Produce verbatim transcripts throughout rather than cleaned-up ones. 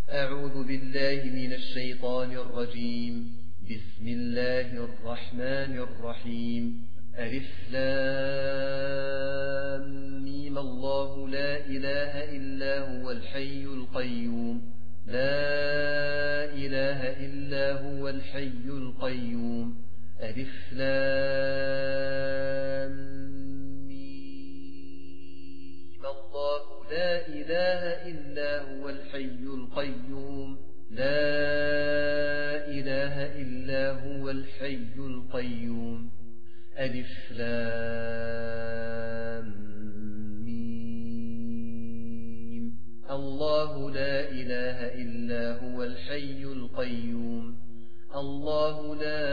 أعوذ بالله من الشيطان الرجيم. بسم الله الرحمن الرحيم. ألف لام ميم. الله لا إله إلا هو الحي القيوم. لا إله إلا هو الحي القيوم. ألف لام ميم. الله لا إله إلا هو الحي القيوم. لا إله إلا هو الحي القيوم. ألف لام ميم. الله لا إله إلا هو الحي القيوم. الله لا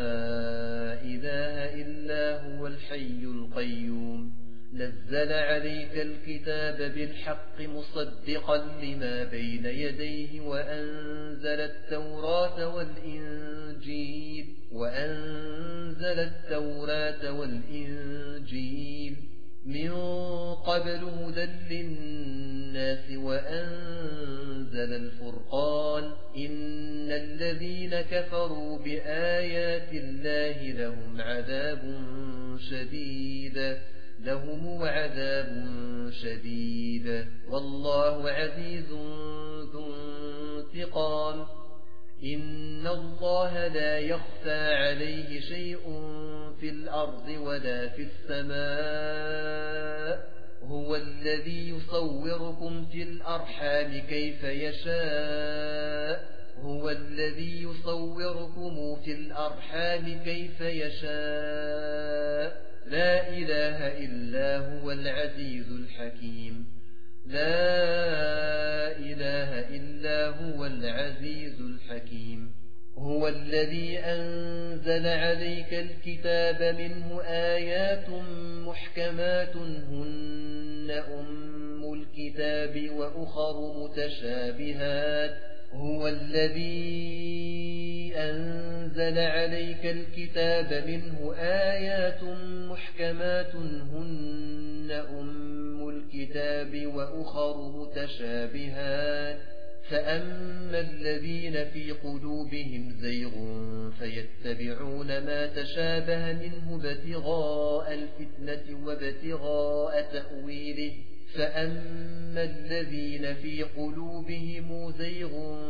إله إلا هو الحي القيوم. نزل عليك الكتاب بالحق مصدقا لما بين يديه وأنزل التوراة والإنجيل وأنزل التوراة والإنجيل من قبل هدى للناس وأنزل الفرقان. إن الذين كفروا بآيات الله لهم عذاب شديد لهم عذاب شديد والله عزيز ذو انتقام. إن الله لا يخفى عليه شيء في الأرض ولا في السماء. هو الذي يصوركم في الأرحام كيف يشاء. هو الذي يصوركم في الأرحام كيف يشاء. لا إله إلا هو العزيز الحكيم. لا إله إلا هو العزيز الحكيم. هو الذي أنزل عليك الكتاب منه آيات محكمات هن أم الكتاب وأخر متشابهات. هو الذي أنزل عليك الكتاب منه آيات محكمات هن أم الكتاب وأخر متشابهات. فأما الذين في قلوبهم زيغ فيتبعون ما تشابه منه ابتغاء الفتنة وابتغاء تأويله. فأما الذين في قلوبهم زيغ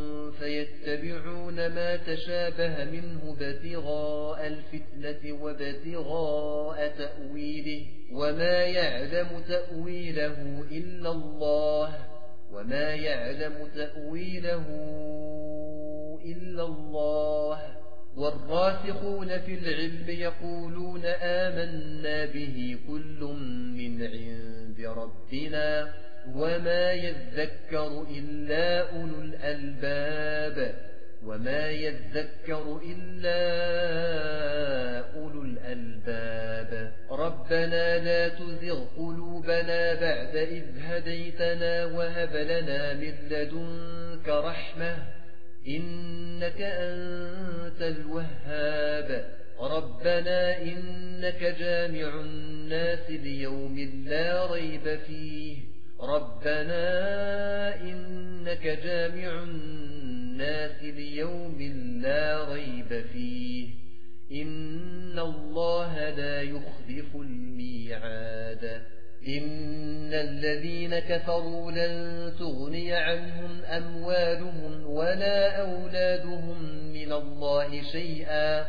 فيتبعون ما تشابه منه ابتغاء الفتنة وابتغاء تأويله وما يعلم تأويله إلا الله وما يعلم تأويله إلا الله. والراسخون في العلم يقولون آمنا به كل من عند ربنا وما يذكر إلا أولو الألباب وما يذكر إلا أولو الألباب. ربنا لا تزغ قلوبنا بعد إذ هديتنا وهب لنا من لدنك رحمة إنك أنت الوهاب. ربنا إنك جامع الناس ليوم لا ريب فيه. ربنا إنك جامع الناس ليوم لا ريب فيه. إن الله لا يخلف الميعاد. إن الذين كفروا لن تغني عنهم أموالهم ولا أولادهم من الله شيئا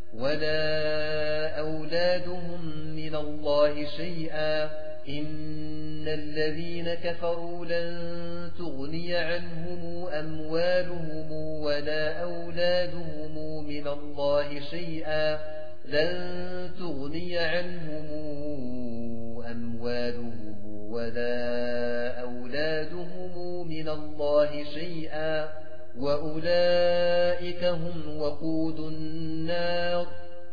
ولا أولادهم من الله شيئا. إن الذين كفروا لن تغني عنهم أموالهم ولا أولادهم من الله شيئا. لن تغني عنهم أموالهم ولا أولادهم من الله شيئا وأولئك هم وقود النار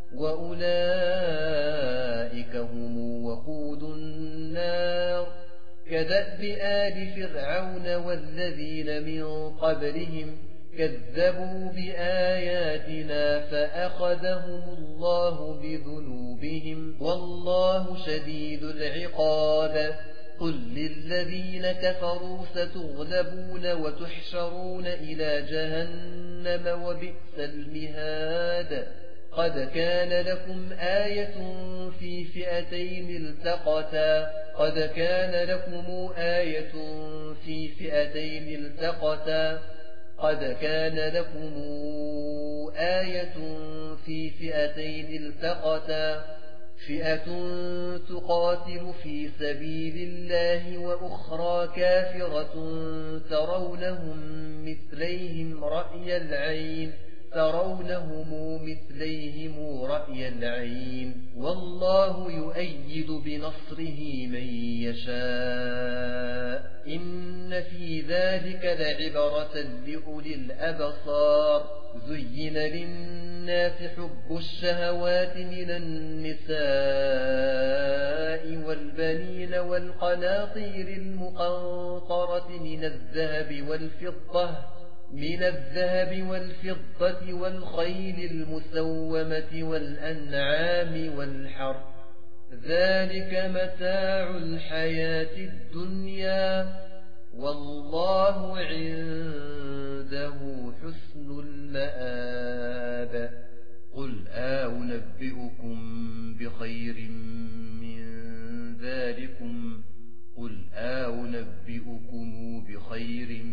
وأولئك هم وقود النار. كدأب آل فرعون والذين من قبلهم كذبوا بآياتنا فأخذهم الله بذنوبهم والله شديد العقاب. قل للذين كفروا ستغلبون وتحشرون إلى جهنم وبئس المهاد قد كان لكم آية في فئتين التقتا قد كان لكم آية في فئتين التقتا قد كان لكم آية في فئتين التقتا فئة تقاتل في سبيل الله وأخرى كافرة ترونهم مثليهم رأي العين ترونهم مثليهم رأي العين والله يؤيد بنصره من يشاء إن في ذلك لعبرة لأولي الأبصار زين للناس حب الشهوات من النساء والبنين والقناطير المقنطرة من الذهب والفضة من الذهب والفضة والخيل المسومة والأنعام والحرث ذلك متاع الحياة الدنيا والله عنده حسن المآب قل أنبئكم بخير من ذلكم قل أنبئكم بخير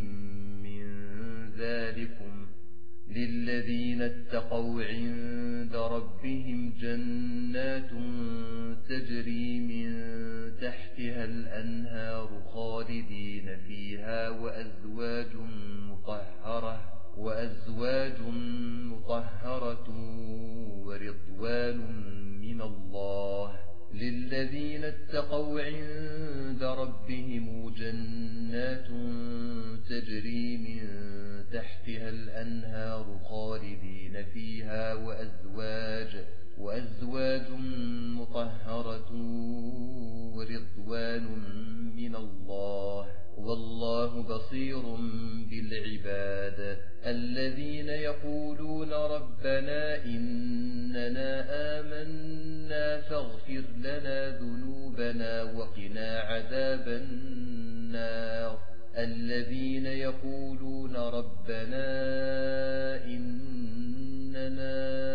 ذلكم للذين اتقوا عند ربهم جنات تجري من تحتها الأنهار خالدين فيها وأزواج مطهرة وأزواج مطهرة ورضوان من الله للذين اتقوا عند ربهم جنات تجري من تحتها الأنهار خالدين فيها وأزواج وأزواج مطهرة ورضوان من الله والله بصير بالعباد الذين يقولون ربنا إننا آمنا فاغفر لنا ذنوبنا وقنا عذاب النار الذين يقولون ربنا إننا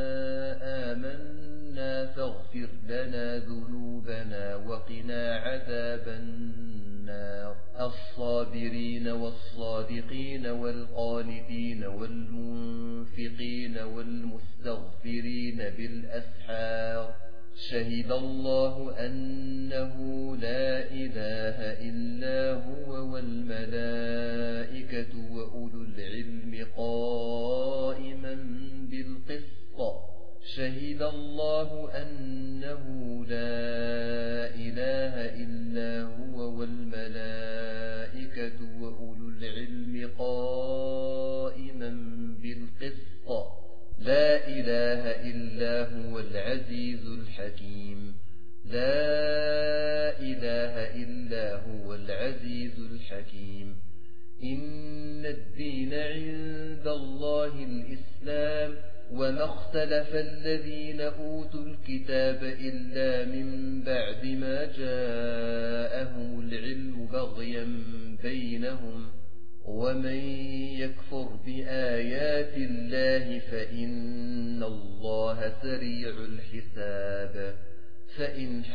آمنا فاغفر لنا ذنوبنا وقنا عذاب النار الصابرين والصادقين والقانتين والمنفقين والمستغفرين بالأسحار شهد الله أنه لا إله إلا هو والملائكة وأولو العلم قائما بالقسط شهد الله أنه لا إله إلا هو والملائكة وأولو العلم قائما بالقسط لا إله إلا هو العزيز الحكيم لا إله إلا هو العزيز الحكيم إن الدين عند الله الإسلام وما اختلف الذين أوتوا الكتاب إلا من بعد ما جاءهم العلم بغيا بينهم ومن يكفر بآيات الله فإن الله سريع الحساب فإن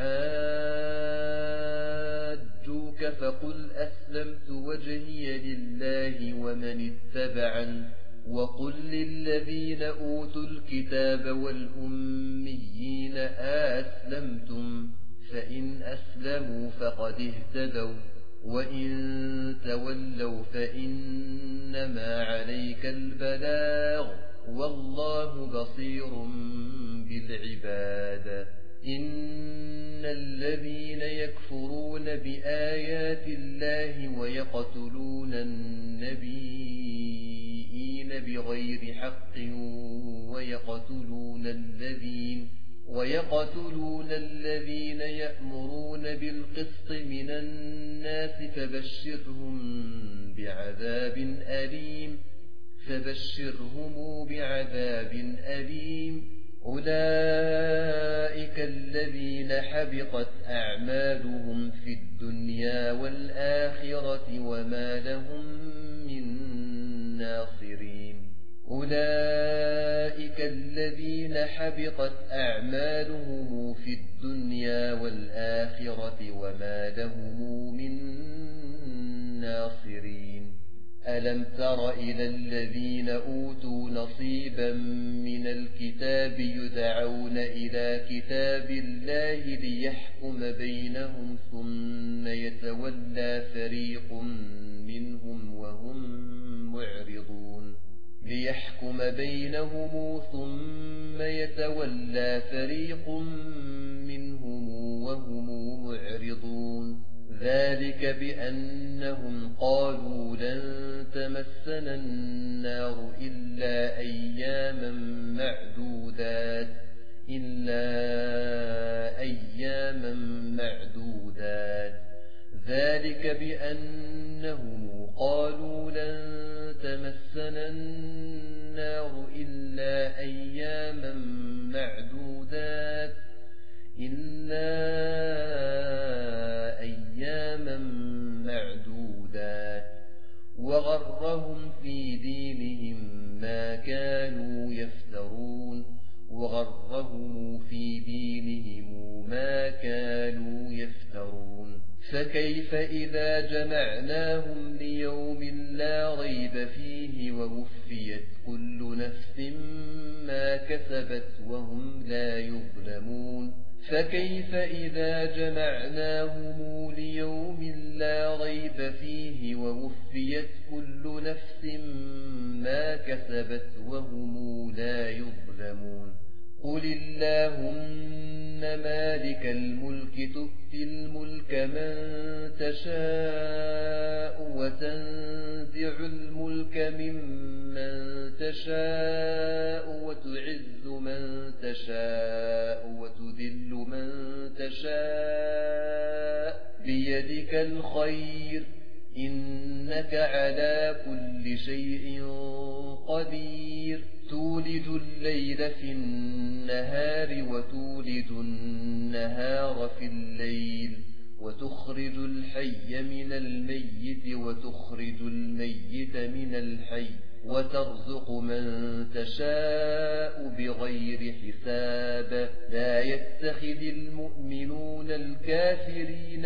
حاجوك فقل أسلمت وجهي لله ومن اتبعن وقل للذين أوتوا الكتاب والأميين أسلمتم فإن أسلموا فقد اهتدوا وإن تولوا فإنما عليك البلاغ والله بصير بالعباد إن الذين يكفرون بآيات الله ويقتلون النبيين بغير حق ويقتلون الذين ويقتلون الذين يأمرون بالقسط من الناس فبشرهم بعذاب أليم فبشرهم بعذاب أليم أولئك الذين حبطت أعمالهم في الدنيا والآخرة وما لهم من ناصرين أولئك الذين حبطت أعمالهم في الدنيا والآخرة وما لهم من ناصرين ألم تر إلى الذين أوتوا نصيبا من الكتاب يدعون إلى كتاب الله ليحكم بينهم ثم يتولى فريق منهم وهم معرضون ليحكم بينهم ثم يتولى فريق منهم وهم معرضون ذلك بأنهم قالوا لن تمسنا النار إلا أياما معدودات إلا أياما معدودات ذلك بأنهم قالوا لن تمسنا النار إلا أياما معدودات إلا أياما معدودات وغرهم في دينهم ما كانوا يفترون وغرهم في دينهم ما كانوا يفترون فكيف إذا جمعناهم ليوم لا ريب فيه ووفيت كل نفس ما كسبت وهم لا يظلمون فكيف إذا جمعناهم ليوم لا ريب فيه ووفيت كل نفس ما كسبت وهم لا يظلمون قل اللهم مالك الملك تؤتي الملك من تشاء وتنزع الملك ممن تشاء وتعز من تشاء وتذل من تشاء بيدك الخير إنك على كل شيء قدير تولج الليل في النهار وتولج النهار في الليل وتخرج الحي من الميت وتخرج الميت من الحي وترزق من تشاء بغير حساب لا يتخذ المؤمنون الكافرين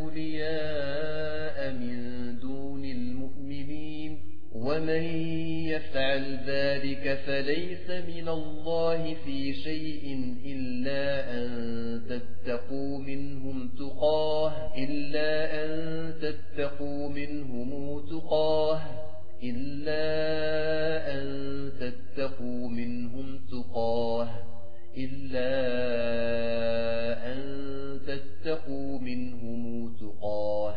أولياء من دون المؤمنين ومن يفعل ذلك فليس من الله في شيء إلا أن تتقوا منهم تقاه إلا أن تتقوا منهم تقاه إلا أن تتقوا منهم تقاه إلا أن تتقوا منهم تقاه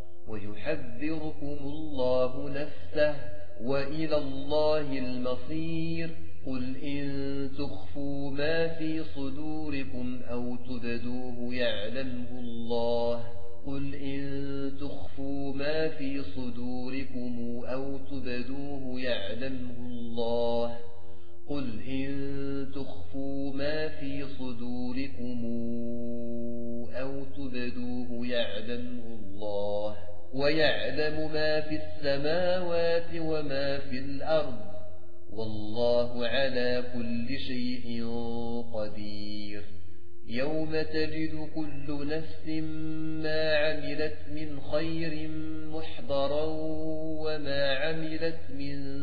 ويحذركم الله نفسه وإلى الله المصير قل إن تخفوا ما في صدوركم أو تبدوه يعلمه الله قل إن تخفوا ما في صدوركم أو تبدوه يعلمه الله قل إن تخفوا ما في صدوركم أو تبدوه يعلمه الله ويعلم ما في السماوات وما في الأرض والله على كل شيء قدير يوم تجد كل نفس ما عملت من خير محضرا وما عملت من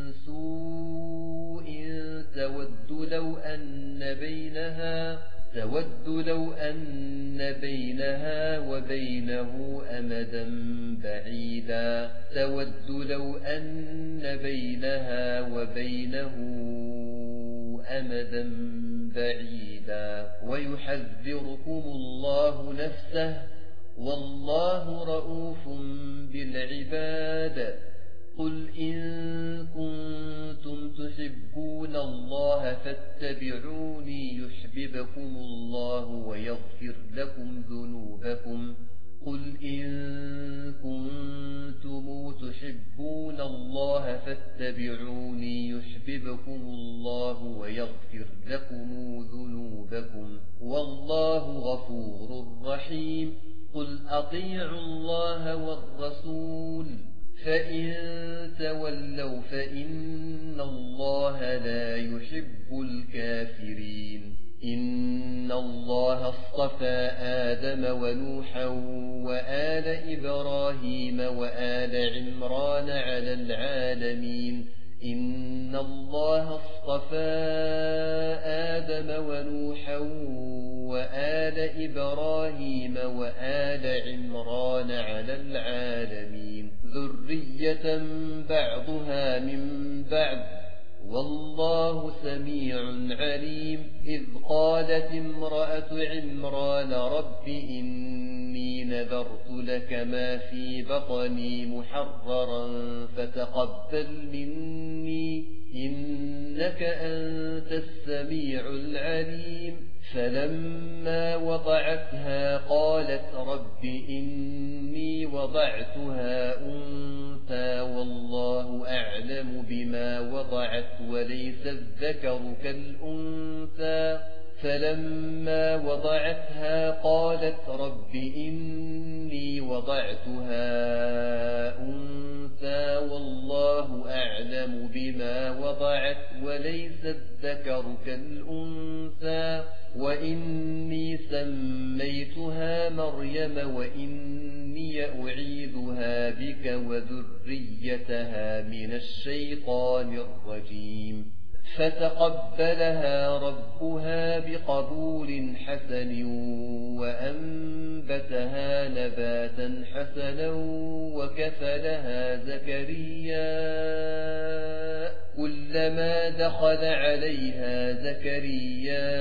سوء تود لو أن بينها تود لو أن بينها وبينه أمدا بعيدا تود لو أن بينها وبينه أمدا بعيدا ويحذركم الله نفسه والله رؤوف بالعباد قل إن كنتم تحبون الله فاتبعوني يحببكم الله ويغفر لكم ذنوبكم قل إن كنتم تحبون الله فاتبعوني فاتبعوني يحببكم الله ويغفر لكم ذنوبكم والله غفور رحيم. قل أطيعوا الله والرسول فإن تولوا فإن الله لا يحب الكافرين. إن الله اصطفى آدم ونوحا وآل إبراهيم وآل عمران على العالمين. إن الله اصطفى آدم ونوحا وآل إبراهيم وآل عمران على العالمين ذرية بعضها من بعض والله سميع عليم. إذ قالت امرأة عمران رب إني نذرت لك ما في بطني محررا فتقبل مني إنك أنت السميع العليم. فلما وضعتها قالت رب إني وضعتها أنثى والله أعلم بما وضعت وليس الذكر كالأنثى. فلما وضعتها قالت رب إني وضعتها أنثى والله أعلم بما وضعت وليس الذكر كالأنثى. وإني سميتها مريم وإني أعيذها بك وذريتها من الشيطان الرجيم. فتقبلها ربها بقبول حسن وأنبتها نباتا حسنا وكفلها زكريا. كلما دخل عليها زكريا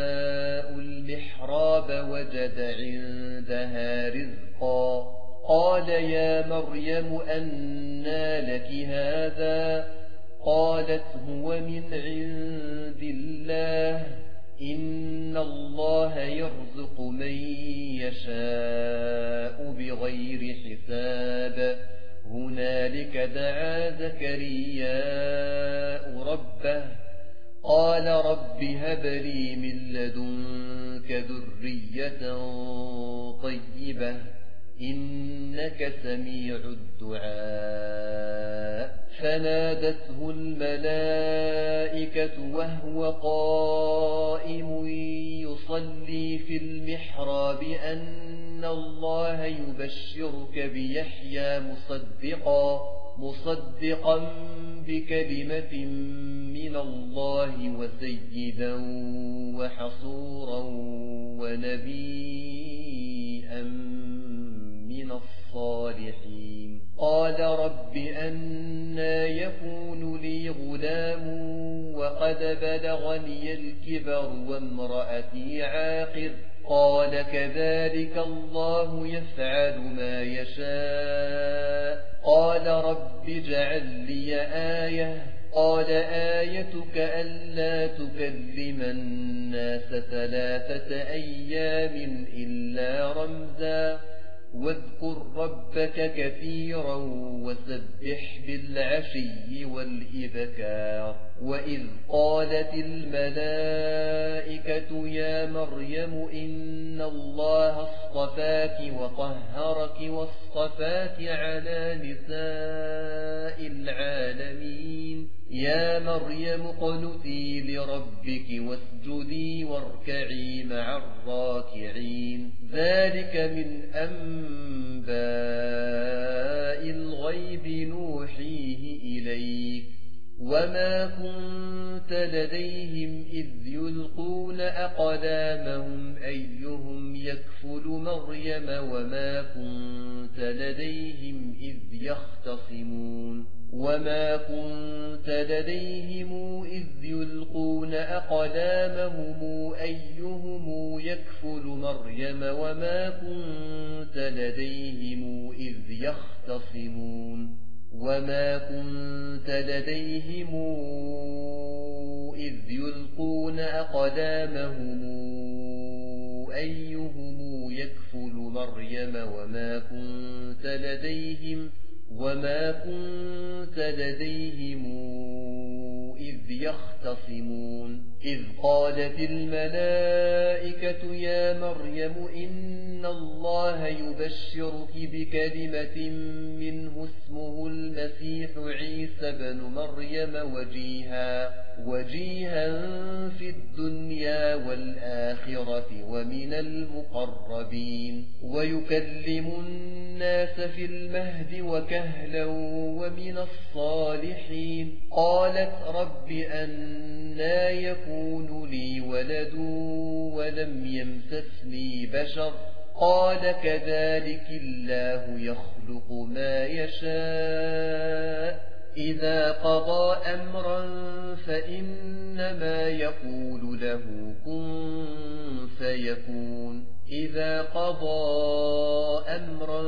المحراب وجد عندها رزقا. قال يا مريم أنى لك هذا؟ قالت هو من عند الله إن الله يرزق من يشاء بغير حساب. هنالك دعا زكريا ربه قال رب هب لي من لدنك ذرية طيبة إنك سميع الدعاء. فنادته الملائكة وهو قائم يصلي في المحراب أن الله يبشرك بيحيى مصدقا مصدقا بكلمة من الله وسيدا وحصورا ونبيا من الصالحين. قال رب أنى يكون لي غلام وقد بلغني الكبر وامرأتي عاقر؟ قال كذلك الله يفعل ما يشاء. قال رب اجعل لي آية. قال آيتك ألا تكلم الناس ثلاثة أيام إلا رمزا واذكر ربك كثيرا وسبح بالعشي والإبكار. وإذ قالت الملائكة يا مريم إن الله اصطفاك وطهرك واصطفاك على نساء العالمين. يا مريم اقنتي لربك واسجدي واركعي مع الراكعين. ذلك من أنباء الغيب نوحيه إليك وما كنت لديهم إذ يلقون أقلامهم أيهم يكفل مريم وما كنت لديهم إذ يختصمون وما كنت لديهم إذ يلقون أقلامهم أيهم يكفل مريم وما كنت لديهم إذ يختصمون وما كنت لديهم إذ يلقون أقلامهم أيهم يكفل مريم وما كنت لديهم وما كنت لديهم إذ يختصمون إذ قالت الملائكة يا مريم إن الله يبشرك بكلمة منه اسمه المسيح عيسى بن مريم وجيها وجيها في الدنيا والآخرة ومن المقربين ويكلم الناس في المهد وكهلا ومن الصالحين قالت رب أنى يكون لي ولد ولم يمسسني بشر قال كذلك الله يخلق ما يشاء إذا قضى أمرا فإنما يقول له كن فيكون إذا قضى أمرا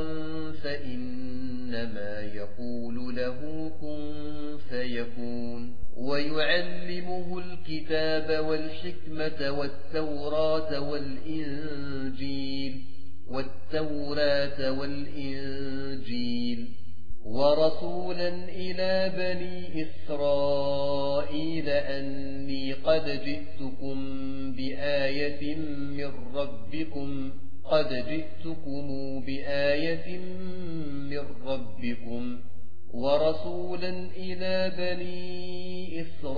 فإنما يقول له كن فيكون ويعلمه الكتاب والحكمة والتوراة والإنجيل والتوراة والإنجيل ورسولا إلى بني إسرائيل أني قد جئتكم بآية من ربكم قد جئتكم بآية من ربكم ورسولا إلى بني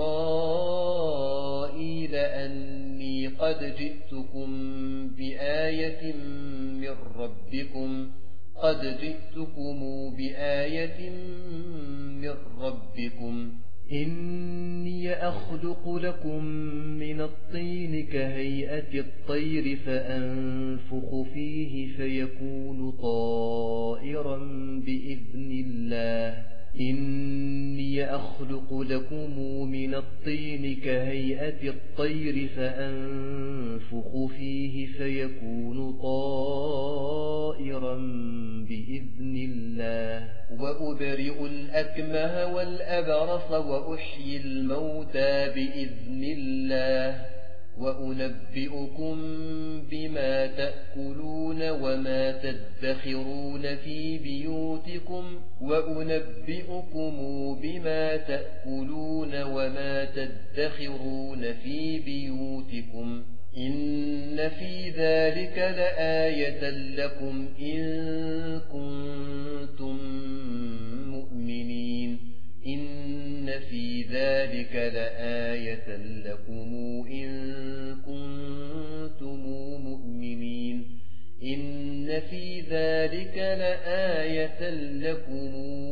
إسرائيل أني قد جئتكم بآية من ربكم قد جئتكم بآية من ربكم إني أخلق لكم من الطين كهيئة الطير فأنفخ فيه فيكون طائرا بإذن الله إني أخلق لكم من الطين كهيئة الطير فأنفخ فيه فيكون طائرا بإذن الله وأبرئ الأكمه والأبرص وأحيي الموتى بإذن الله وأنبئكم بما تأكلون وما تدخرون في بيوتكم وأنبئكم بما تأكلون وما تدخرون في بيوتكم إن في ذلك لآية لكم إن كنتم مؤمنين إن في ذلك لآية لكم إن كنتم مؤمنين إن في ذلك لآية لكم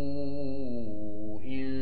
إن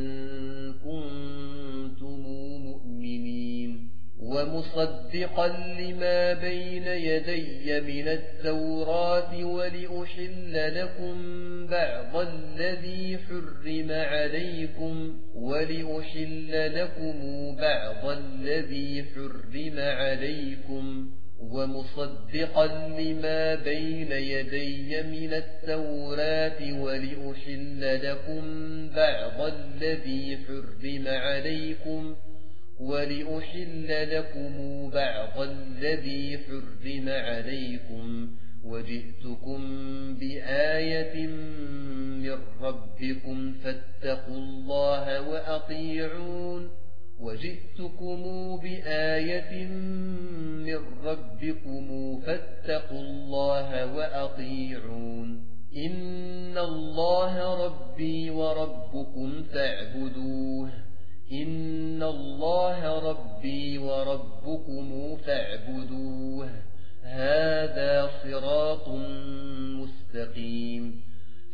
كنتم مؤمنين ومصدقا لما بين يدي من التوراة ولأحل لكم بعض الذي حرم عليكم ولأحل لكم بعض الذي حرم عليكم ومصدقا لما بين يدي من التوراة ولأحل لكم بعض الذي حرم عليكم ولأحل لكم بعض الذي حرم عليكم وجئتكم بآية من ربكم فاتقوا الله وأطيعون وجئتكم بآية من ربكم فاتقوا الله وأطيعون إن الله ربي وربكم فاعبدوه إن الله ربي وربكم فاعبدوه هذا صراط مستقيم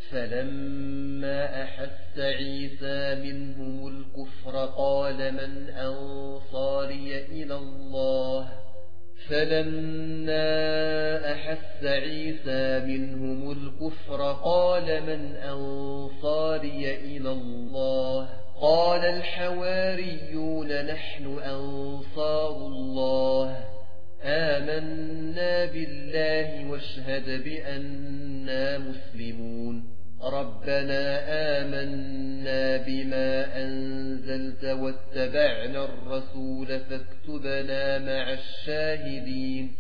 فلما أحس عيسى منهم الكفر قال من أنصاري إلى الله فلما أحس عيسى منهم الكفر قال من أنصاري إلى الله قال الحواريون نحن أنصار الله آمنا بالله واشهد بأننا مسلمون ربنا آمنا بما أنزلت واتبعنا الرسول فاكتبنا مع الشاهدين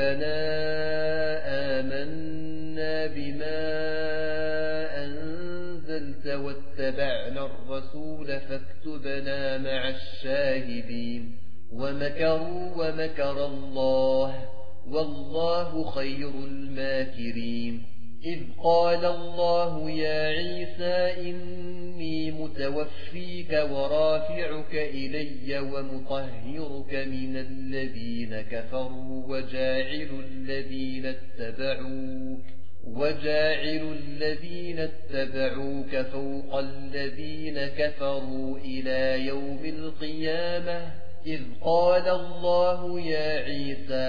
ربنا آمنا بما أنزلت أنزلت واتبعنا الرسول فاكتبنا مع الشاهدين ومكروا ومكر الله والله خير الماكرين إذ قال الله يا عيسى إني متوفيك ورافعك إلي ومطهرك من الذين كفروا وجاعل الذين اتبعوك وجاعل الذين اتبعوك فوق الذين كفروا إلى يوم القيامة إذ قال الله يا عيسى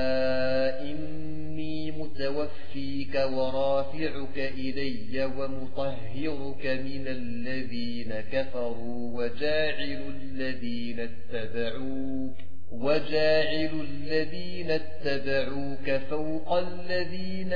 إني متوفيك ورافعك إلي ومطهرك من الذين كفروا وجاعل الذين اتبعوك وجاعل الذين اتبعوك فوق الذين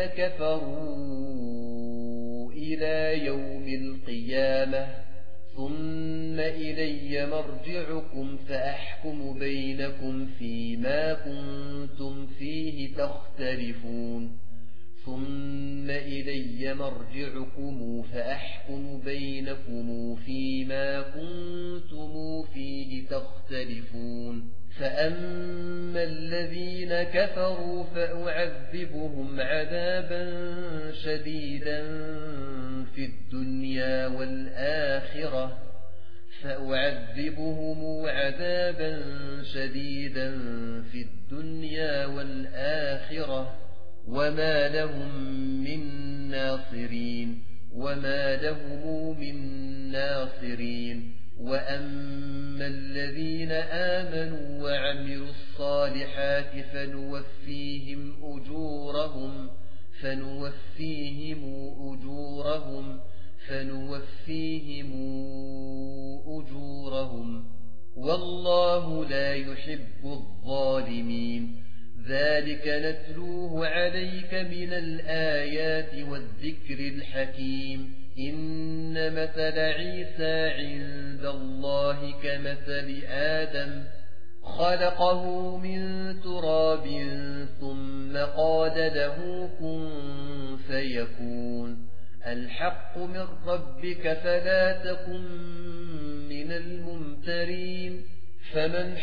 كفروا إلى يوم القيامة ثم إلي مرجعكم فأحكم بينكم فيما كنتم فيه تختلفون ثم إلي مرجعكم فأحكم بينكم فيما كنتم فيه تختلفون فأما الذين كفروا فأعذبهم عذابا شديدا في الدنيا والآخرة فأعذبهم عذابا شديدا في الدنيا والآخرة وما لهم من ناصرين وما لهم من ناصرين وأما الذين آمنوا وعملوا الصالحات فنوفيهم أجورهم فنوفيهم أجورهم فنوفيهم أجورهم والله لا يحب الظالمين ذلك نتلوه عليك من الآيات والذكر الحكيم إن مثل عيسى عند الله كمثل آدم خلقه من تراب ثم قال له كن فيكون الحق من ربك فلا تكن من الممترين فمن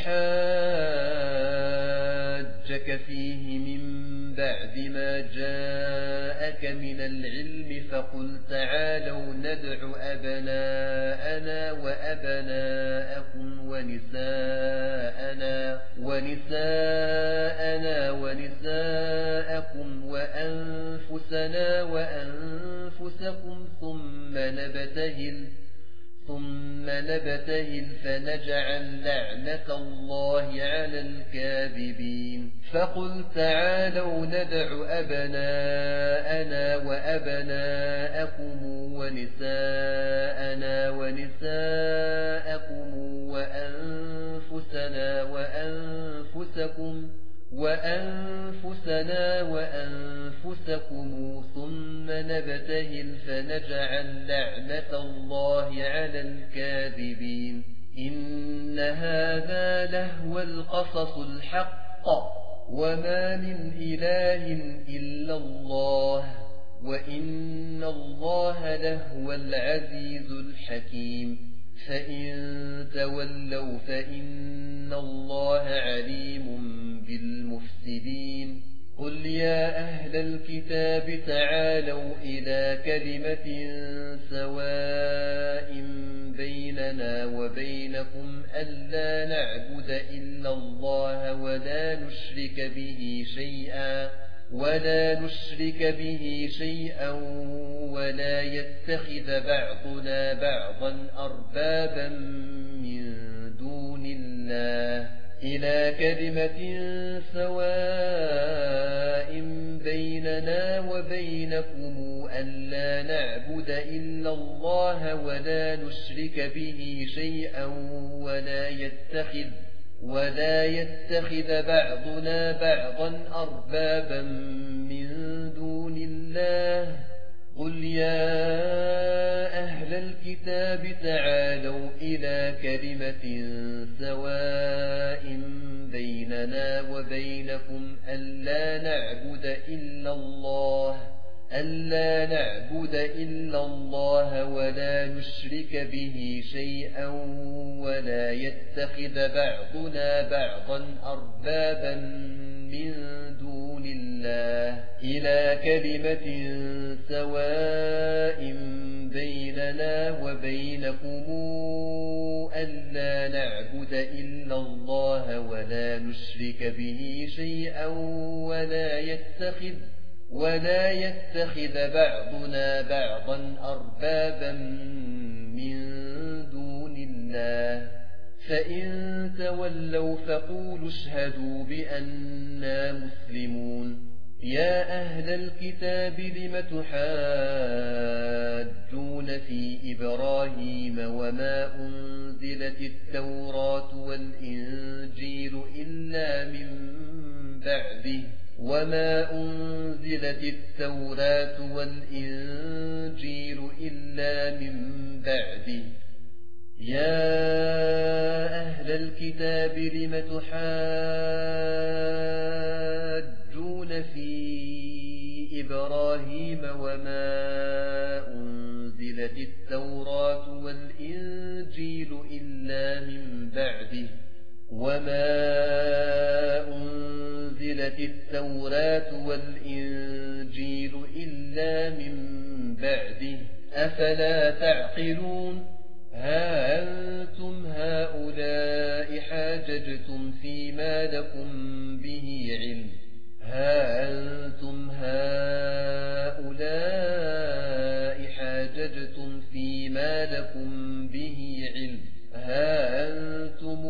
حاجك فيه من بعد ما جاءك من العلم فقل تعالوا ندع أبناءنا وأبناءكم ونساءنا ونساءنا ونساءكم وأنفسنا وأنفسكم ثم نبتهل ثم نبتهل فنجعل لعنة الله على الكاذبين فقل تعالوا ندع أبناءنا وأبناءكم ونساءنا ونساءكم وأنفسنا وأنفسكم وأنفسنا وأنفسكم ثم نبتهل فنجعل لعنة الله على الكاذبين إن هذا لهو القصص الحق وما من إله إلا الله وإن الله لهو العزيز الحكيم فإن تولوا فإن الله عليم بالمفسدين قل يا أهل الكتاب تعالوا إلى كلمة سواء بيننا وبينكم ألا نعبد إلا الله ولا نشرك به شيئا ولا نشرك به شيئا ولا يتخذ بعضنا بعضا أربابا من دون الله إلى كلمة سواء بيننا وبينكم ألا نعبد إلا الله ولا نشرك به شيئا ولا يتخذ ولا يتخذ بعضنا بعضا أربابا من دون الله قل يا أهل الكتاب تعالوا إلى كلمة سواء بيننا وبينكم ألا نعبد إلا الله ألا نعبد إلا الله ولا نشرك به شيئا ولا يتخذ بعضنا بعضا أربابا من دون الله إلى كلمة سواء بيننا وبينكم ألا نعبد إلا الله ولا نشرك به شيئا ولا يتخذ ولا يتخذ بعضنا بعضا أربابا من دون الله فإن تولوا فقولوا اشهدوا بأننا مسلمون يا أهل الكتاب لم تحاجون في إبراهيم وما أنزلت التوراة والإنجيل إلا من بعده وما أنزلت التوراة والإنجيل إلا من بعده يا أهل الكتاب لم تحاجون في إبراهيم وما أنزلت التوراة والإنجيل إلا من بعده وما أنزلت التوراة والإنجيل إلا من بعده أفلا تعقلون ها أنتم هؤلاء حاججتم فيما لكم به علم ها أنتم هؤلاء حاججتم فيما لكم به علم ها أنتم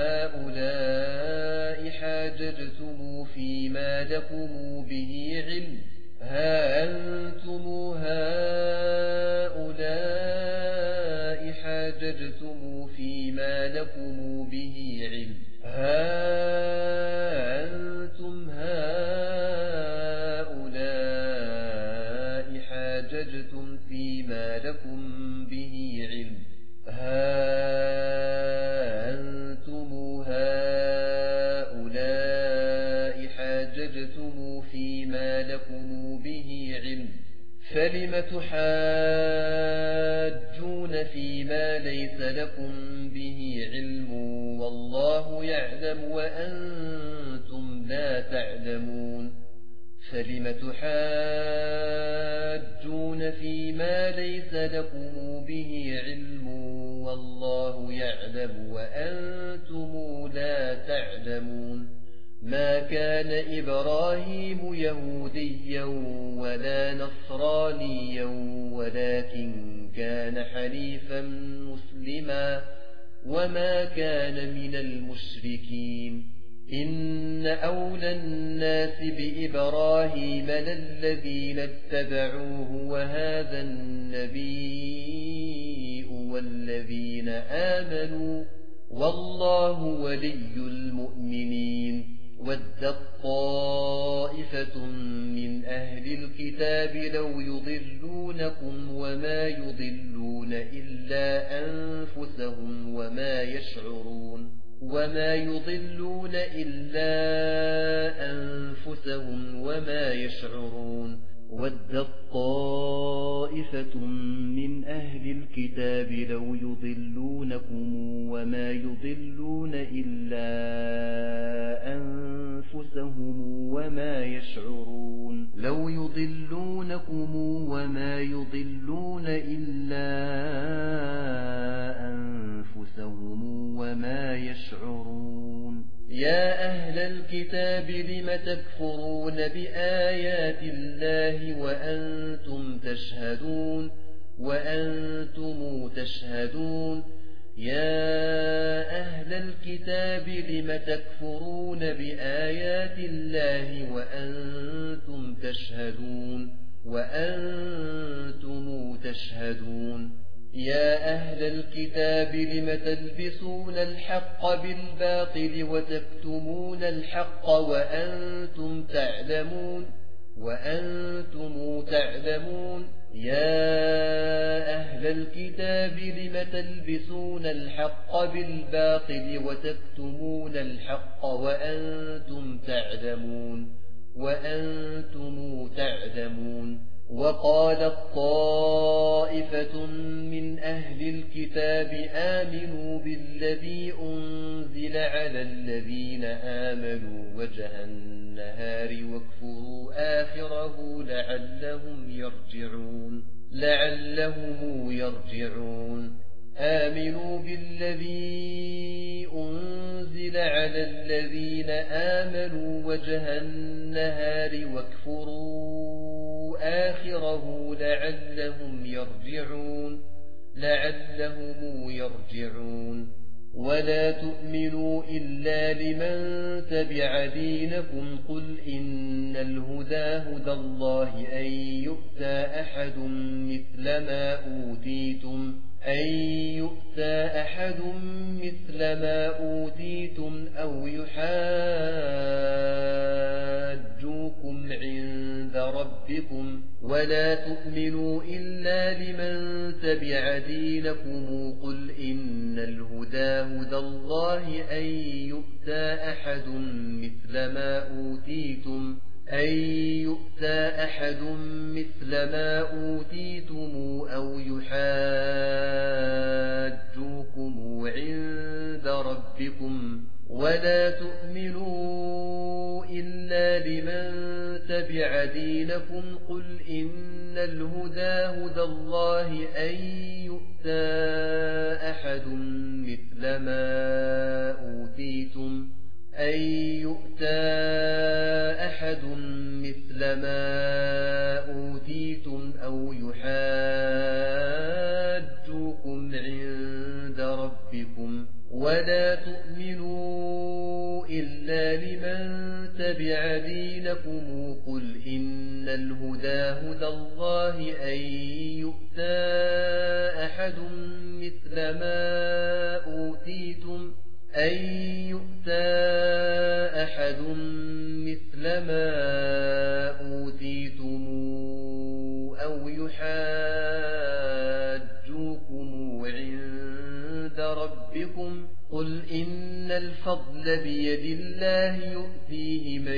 هؤلاء حاججتم فيما لكم به علم ها أنتم هؤلاء حاججتم فيما لكم به علم ها أنتم هؤلاء حاججتم فيما لكم به علم ها أنتم هؤلاء حاججتم فيما لكم به علم فلم تحاجون فيما ليس لكم به علم والله يعلم وأنتم لا تعلمون فلم تحاجون فيما ليس لكم به علم والله يعلم وأنتم لا تعلمون ما كان إبراهيم يهوديا ولا نصرانيا ولكن كان حنيفا مسلما وما كان من المشركين إن أولى الناس بإبراهيم للذين اتبعوه وهذا النبي والذين آمنوا والله ولي المؤمنين ودت طائفة من أهل الكتاب لو يضلونكم وما يضلون إلا أنفسهم وما يشعرون وما يضلون إلا أنفسهم وما يشعرون ودت طائفة من أهل الكتاب لو يضلونكم وما يضلون إلا أنفسهم وما يشعرون لو يضلونكم وما يضلون إلا أنفسهم وما يشعرون يا أهل الكتاب لم تكفرون بآيات الله وأنتم تشهدون وأنتم تشهدون يا أهل الكتاب لم تكفرون بآيات الله وأنتم تشهدون وأنتم تشهدون يا أهل الكتاب لم تلبسون الحق بالباطل وتكتمون الحق وأنتم تعلمون وأنتم تعلمون يا أهل الكتاب لم تلبسون الحق بالباطل وتكتمون الحق وأنتم تعلمون وأنتم تعلمون وقالت طائفة من أهل الكتاب آمنوا بالذي أنزل على الذين آمنوا وجه النهار واكفروا آخره لعلهم يرجعون لعلهم يرجعون آمنوا بالذي أنزل على الذين آمنوا وجه النهار واكفروا آخره لعلهم يرجعون لعلهم يرجعون ولا تؤمنوا إلا لمن تبع دينكم قل إن الهدى هدى الله أن يؤتى أحد مثل ما أوتيتم أن يؤتى أحد مثل ما أوتيتم أو يحاجوكم عند ربكم ولا تؤمنوا إلا لمن تبع دينكم قل إن الهدى هدى الله أن يؤتى أحد مثل ما أوتيتم أن يؤتى أحد مثل ما أوتيتم أو يحاجوكم عند ربكم ولا تؤمنوا إلا لمن تبع دينكم قل إن الهدى هدى الله أن يؤتى أحد مثل ما أوتيتم أن يؤتى أحد مثل ما أوتيتم أو يحاجوكم عند ربكم ولا تؤمنوا إلا لمن تبع دينكم قل إن الهدى هدى الله أن يؤتى أحد مثل ما أوتيتم أن يؤتى أحد مثل ما أوتيتم أو يحاجوكم عند ربكم قل إن الفضل بيد الله يؤتيه من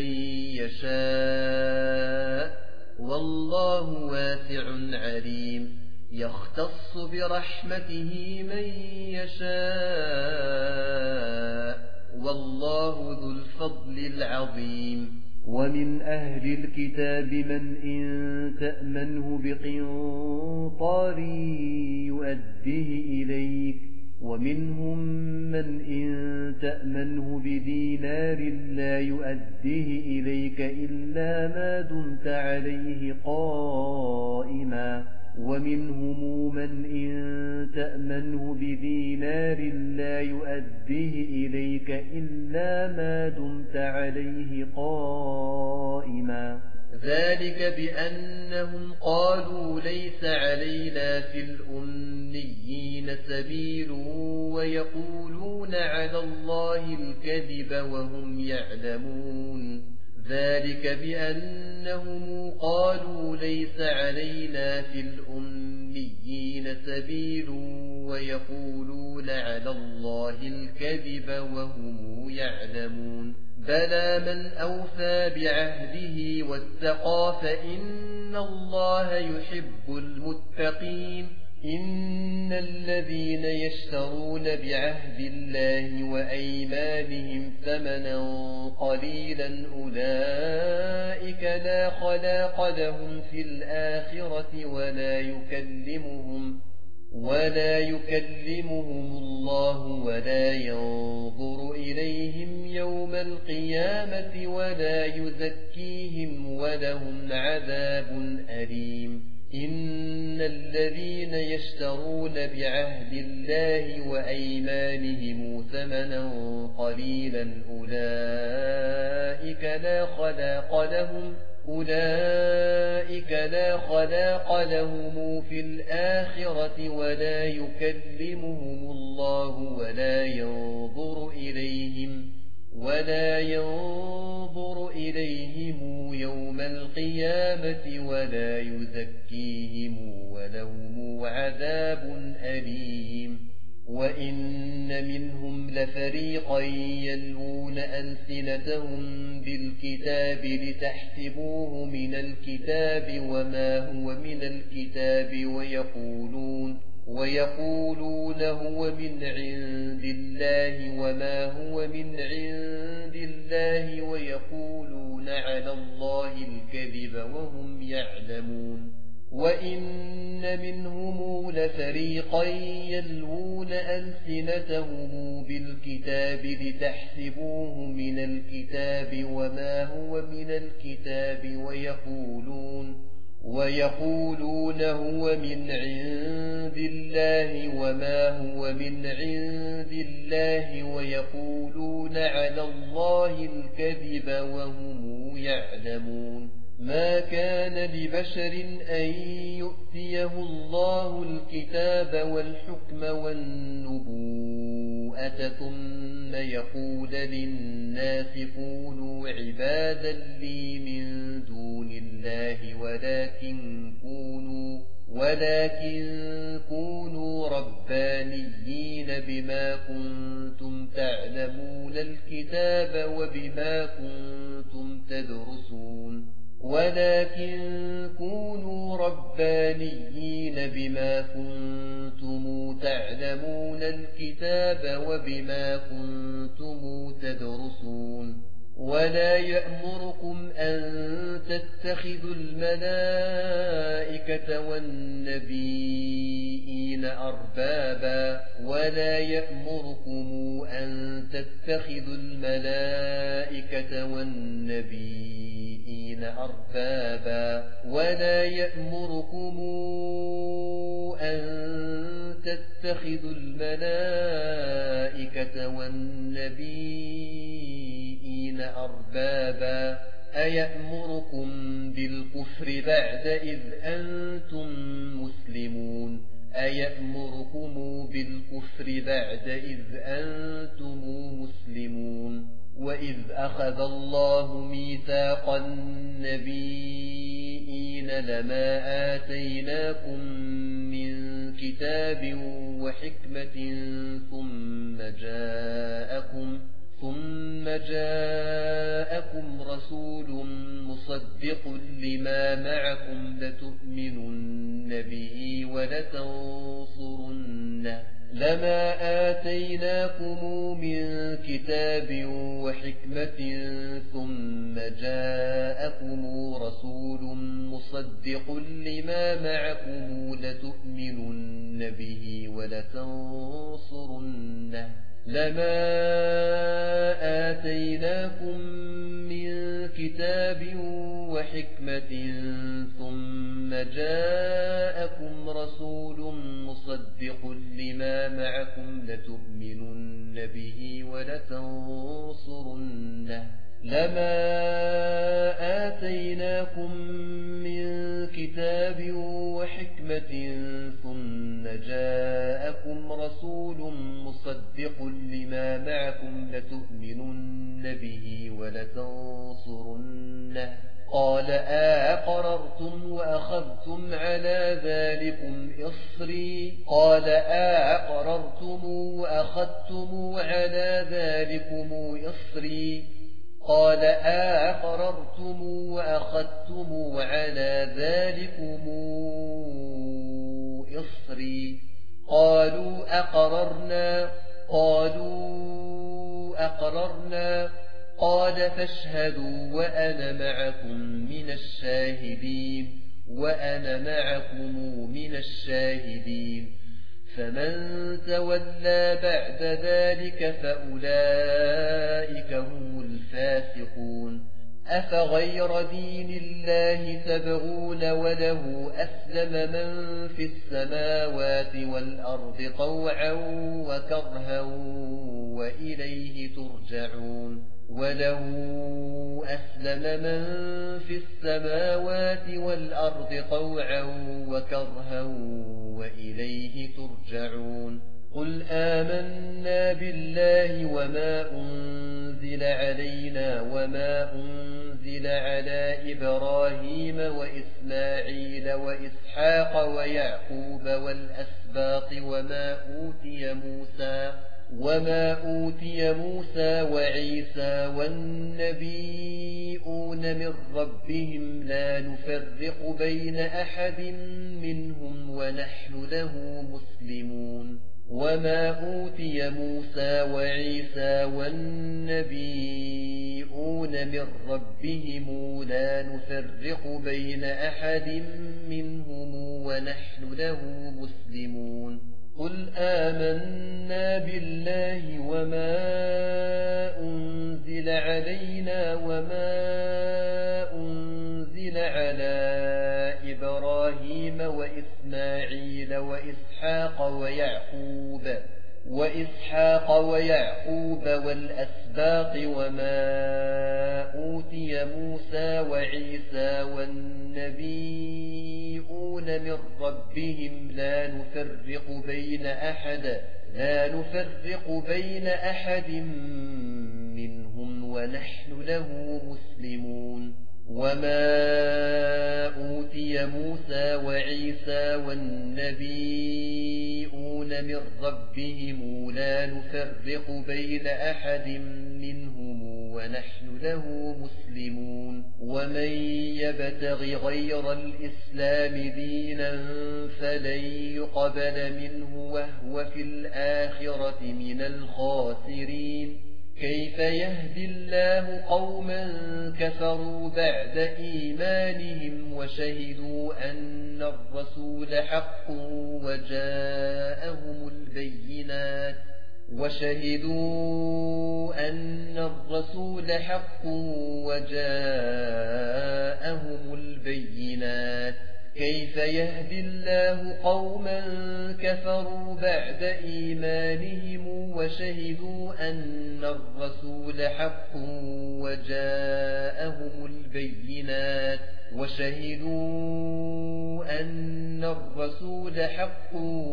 يشاء والله واسع عليم يختص برحمته من يشاء والله ذو الفضل العظيم ومن أهل الكتاب من إن تأمنه بقنطار يؤديه إليك ومنهم من إن تأمنه بدينار لا يؤديه إليك إلا ما دمت عليه قائما ومنهم من إن تأمنه بدينار لا يؤديه إليك إلا ما دمت عليه قائما ذلك بأنهم قالوا ليس علينا في الأميين سبيل ويقولون على الله الكذب وهم يعلمون ذلك بأنهم قالوا ليس علينا في الأميين سبيل ويقولون على الله الكذب وهم يعلمون بلى من أوفى بعهده واتقى فإن الله يحب المتقين إن الذين يشترون بعهد الله وأيمانهم ثمنا قليلا أولئك لا خلاق لهم في الآخرة ولا يكلمهم ولا يكلمهم الله ولا ينظر إليهم يوم القيامة ولا يزكيهم ولهم عذاب أليم إن الذين يشترون بعهد الله وأيمانهم ثمنا قليلا أولئك لا خلاق لهم أولئك لا خلاق لهم في الآخرة ولا يكلمهم الله ولا ينظر إليهم ولا ينظر إليهم يوم القيامة ولا يزكيهم ولهم عذاب أليم وإن منهم لفريقا يلوون ألسنتهم بالكتاب لتحسبوه من الكتاب وما هو من الكتاب ويقولون ويقولون هو من عند الله وما هو من عند الله ويقولون على الله الكذب وهم يعلمون. وإن منهم لفريقا يلوون ألسنتهم بالكتاب لتحسبوه من الكتاب وما هو من الكتاب ويقولون ويقولون هو من عند الله وما هو من عند الله ويقولون على الله الكذب وهم يعلمون. ما كان لبشر أن يؤتيه الله الكتاب والحكم والنبوءة ثم يقول للناس كونوا عبادا لي من دون الله ولكن كونوا ولكن كونوا ربانيين بما كنتم تعلمون الكتاب وبما كنتم تدرسون ولكن كونوا ربانيين بما كنتم تعلمون الكتاب وبما كنتم تدرسون. ولا يأمركم أن تتخذوا الملائكة والنبيين أربابا ولا يأمركم أن تتخذوا الملائكة والنبيين أربابا ولا يأمركم أن تتخذوا الملائكة والنبيين أربابا أيأمركم بالكفر بعد إذ أنتم مسلمون أيأمركم بالكفر بعد إذ أنتم مسلمون. وإذ أخذ الله ميثاق النبيين لما آتيناكم من كتاب وحكمة ثم جاءكم ثم جاءكم رسول مصدق لما معكم لتؤمنن به ولتنصرنه لما آتيناكم من كتاب وحكمة ثم جاءكم رسول مصدق لما معكم لتؤمنن به ولتنصرنه لما آتيناكم من كتاب وحكمة ثم جاءكم رسول مصدق لما معكم لتؤمنن به ولتنصرنه لما آتيناكم من كتاب وحكمة ثم جاءكم رسول مصدق لما معكم لتؤمنن به ولتنصرنه قال أأقررتم وأخذتم على ذلكم إصري قال أأقررتم وأخذتم على ذلكم إصري قال أأقررتم وأخذتم على ذلكم إصري قالوا أقررنا قالوا أقررنا قال فاشهدوا وأنا معكم من الشاهدين وأنا معكم من الشاهدين. فمن تولى بعد ذلك فأولئك هم الفاسقون. أفغير دين الله تبغون وله أسلم من في السماوات والأرض طوعا وكرها وإليه ترجعون وله أسلم من في السماوات والأرض طوعا وكرها وإليه ترجعون. قل آمنا بالله وما أنزل علينا وما أنزل أنزل على إبراهيم وإسماعيل وإسحاق ويعقوب والأسباط وما أوتي موسى وما أوتي موسى وعيسى والنبيون من ربهم لا نفرق بين أحد منهم ونحن له مسلمون وما أوتي موسى وعيسى والنبيون من ربهم لا نفرق بين أحد منهم ونحن له مسلمون قل آمنا بالله وما أنزل علينا وما أنزل على إبراهيم وإسماعيل وإسحاق ويعقوب وإسحاق ويعقوب والأسباط وما أوتي موسى وعيسى والنبيون من ربهم لا نفرق بين أحد لا نفرق بين أحد منهم ونحن له مسلمون وما أوتي موسى وعيسى والنبيون من ربهم لا نفرق بين أحد منهم ونحن له مسلمون ومن يبتغ غير الإسلام دينا فلن يقبل منه وهو في الآخرة من الخاسرين كيف يهدي الله قوما كفروا بعد إيمانهم وشهدوا أن الرسول حق وجاءهم البينات وشهدوا أن الرسول حق وجاءهم البينات كيف يهدي الله قوما كفروا بعد إيمانهم وشهدوا أن الرسول حق وجاءهم البينات وشهدوا أن الرسول حق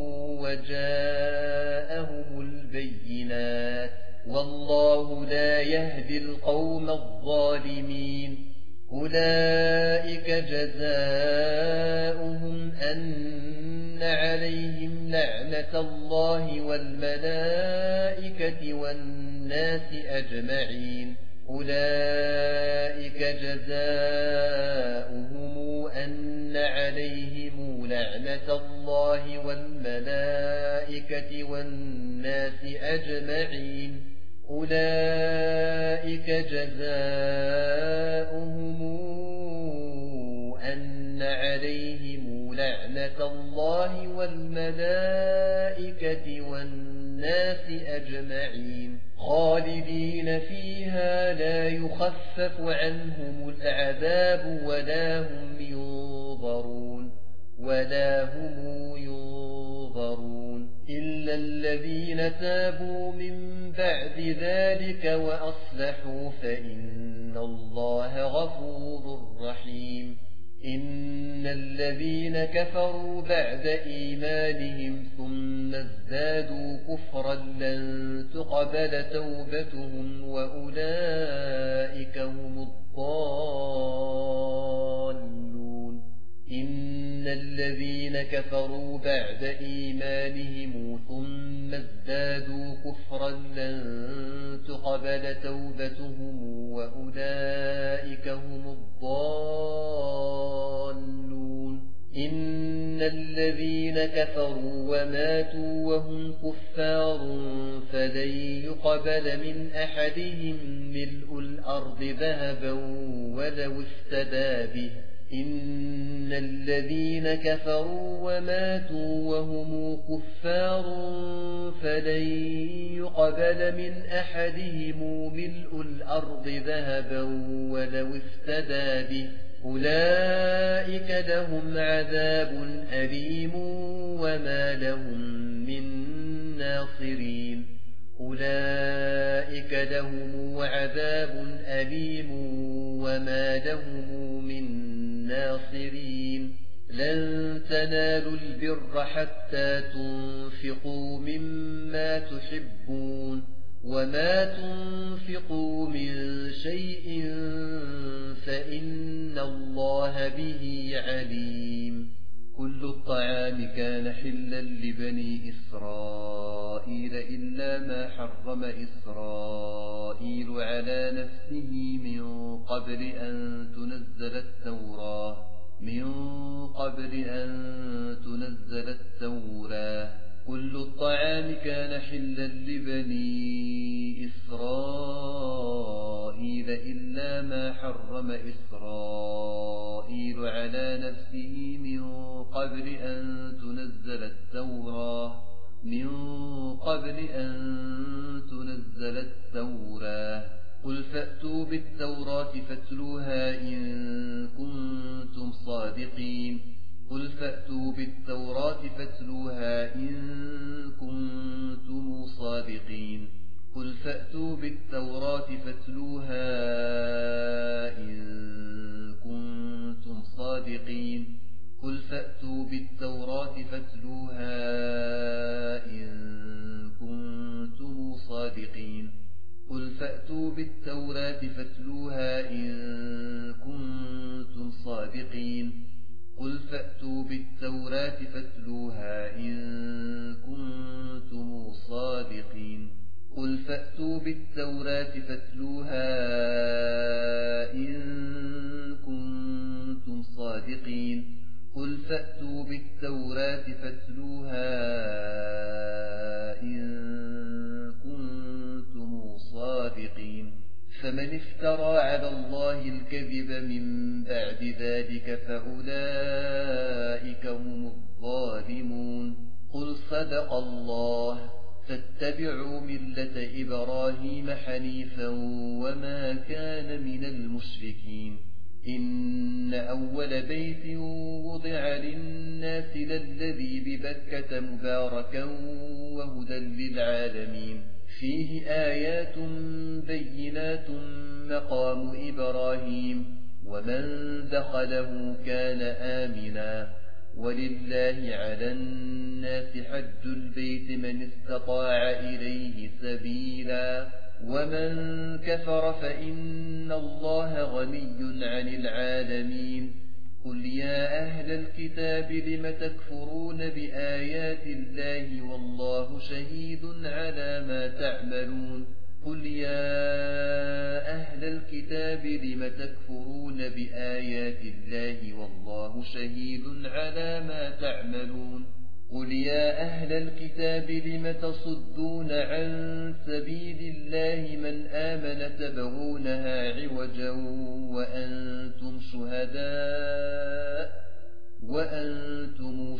وجاءهم البينات والله لا يهدي القوم الظالمين أولئك جزاؤهم أن عليهم لعنة الله والملائكة والناس أجمعين أولئك جزاؤهم أن عليهم لعنة الله والملائكة والناس أجمعين أولئك جزاؤهم أن عليهم لعنة الله والملائكة والناس أجمعين خالدين فيها لا يخفف عنهم العذاب ولا هم ينظرون ولا هم ينظرون إلا الذين تابوا من بعد ذلك وأصلحوا فإن الله غفور رحيم إن الذين كفروا بعد إيمانهم ثم ازدادوا كفرا لن تقبل توبتهم وأولئك هم الضالون إن الذين كفروا بعد إيمانهم ثم ازدادوا كفرا لن تقبل توبتهم وأولئك هم الضالون إن الذين كفروا وماتوا وهم كفار فلن يقبل من أحدهم ملء الأرض ذهبا ولو افتدى به إن الذين كفروا وماتوا وهم كفار فلن يقبل من أحدهم ملء الأرض ذهبا ولو افتدى به أولئك لهم عذاب أليم وما لهم من ناصرين أولئك لهم عذاب أليم وما لهم من ناصرين لن تنالوا البر حتى تنفقوا مما تحبون وما تنفقوا من شيء فإن الله به عليم. كل الطعام كان حلا لبني إسرائيل إلا ما حرم إسرائيل على نفسه من قبل أن تنزل التوراة من قبل أن تنزل التوراة كل الطعام كان حلا لبني إسرائيل إلا ما حرم إسرائيل على نفسه من قبل أن تنزل التوراة من قبل أن تنزل التوراة قل فأتوا بالتوراة فاتلوها إن كنتم صادقين قل فأتوا بالتوراة فاتلوها إن كنتم صادقين قل فأتوا بالتوراة فاتلوها إن كنتم صادقين قل فأتوا بالتوراة فاتلوها إن كنتم صادقين قل فأتوا بالتوراة فاتلوها إن كنتم صادقين قل فأتوا بالتوراة فاتلوها إن كنتم صادقين قل فأتوا بالتوراة فاتلوها إن كنتم صادقين قل فأتوا بالتوراة فاتلوها إن كنتم صادقين فمن افترى على الله الكذب من بعد ذلك فأولئك هم الظالمون قل صدق الله فاتبعوا ملة إبراهيم حنيفا وما كان من المشركين إن أول بيت وضع للناس للذي ببكة مباركا وهدى للعالمين فيه آيات بينات مقام إبراهيم ومن دخله كان آمنا ولله على الناس حج البيت من استطاع إليه سبيلا ومن كفر فإن الله غني عن العالمين قل يا أهل الكتاب لم تكفرون بآيات الله والله شهيد على ما تعملون قل يا أهل الكتاب لم تكفرون بآيات الله والله شهيد على ما تعملون قل يا أهل الكتاب لم تصدون عن سبيل الله من آمن تبغونها عوجا وأنتم شهداء وأنتم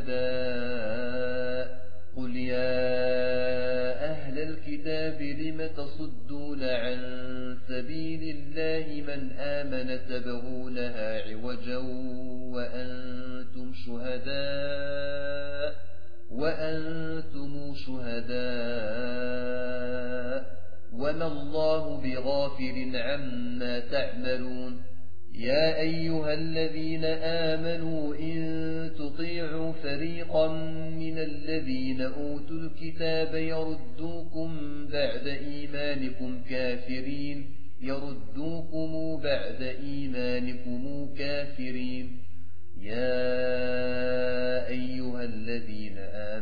شهداء قل يا أهل الكتاب لم تصدون عن سبيل الله من آمن تبغونها عوجا وأنتم شهداء وأنتم شهداء وما الله بغافل عما تعملون يا أيها الذين آمنوا إن تطيعوا فريقا من الذين أوتوا الكتاب يردوكم بعد إيمانكم كافرين يردوكم بعد إيمانكم كافرين يا أيها الذين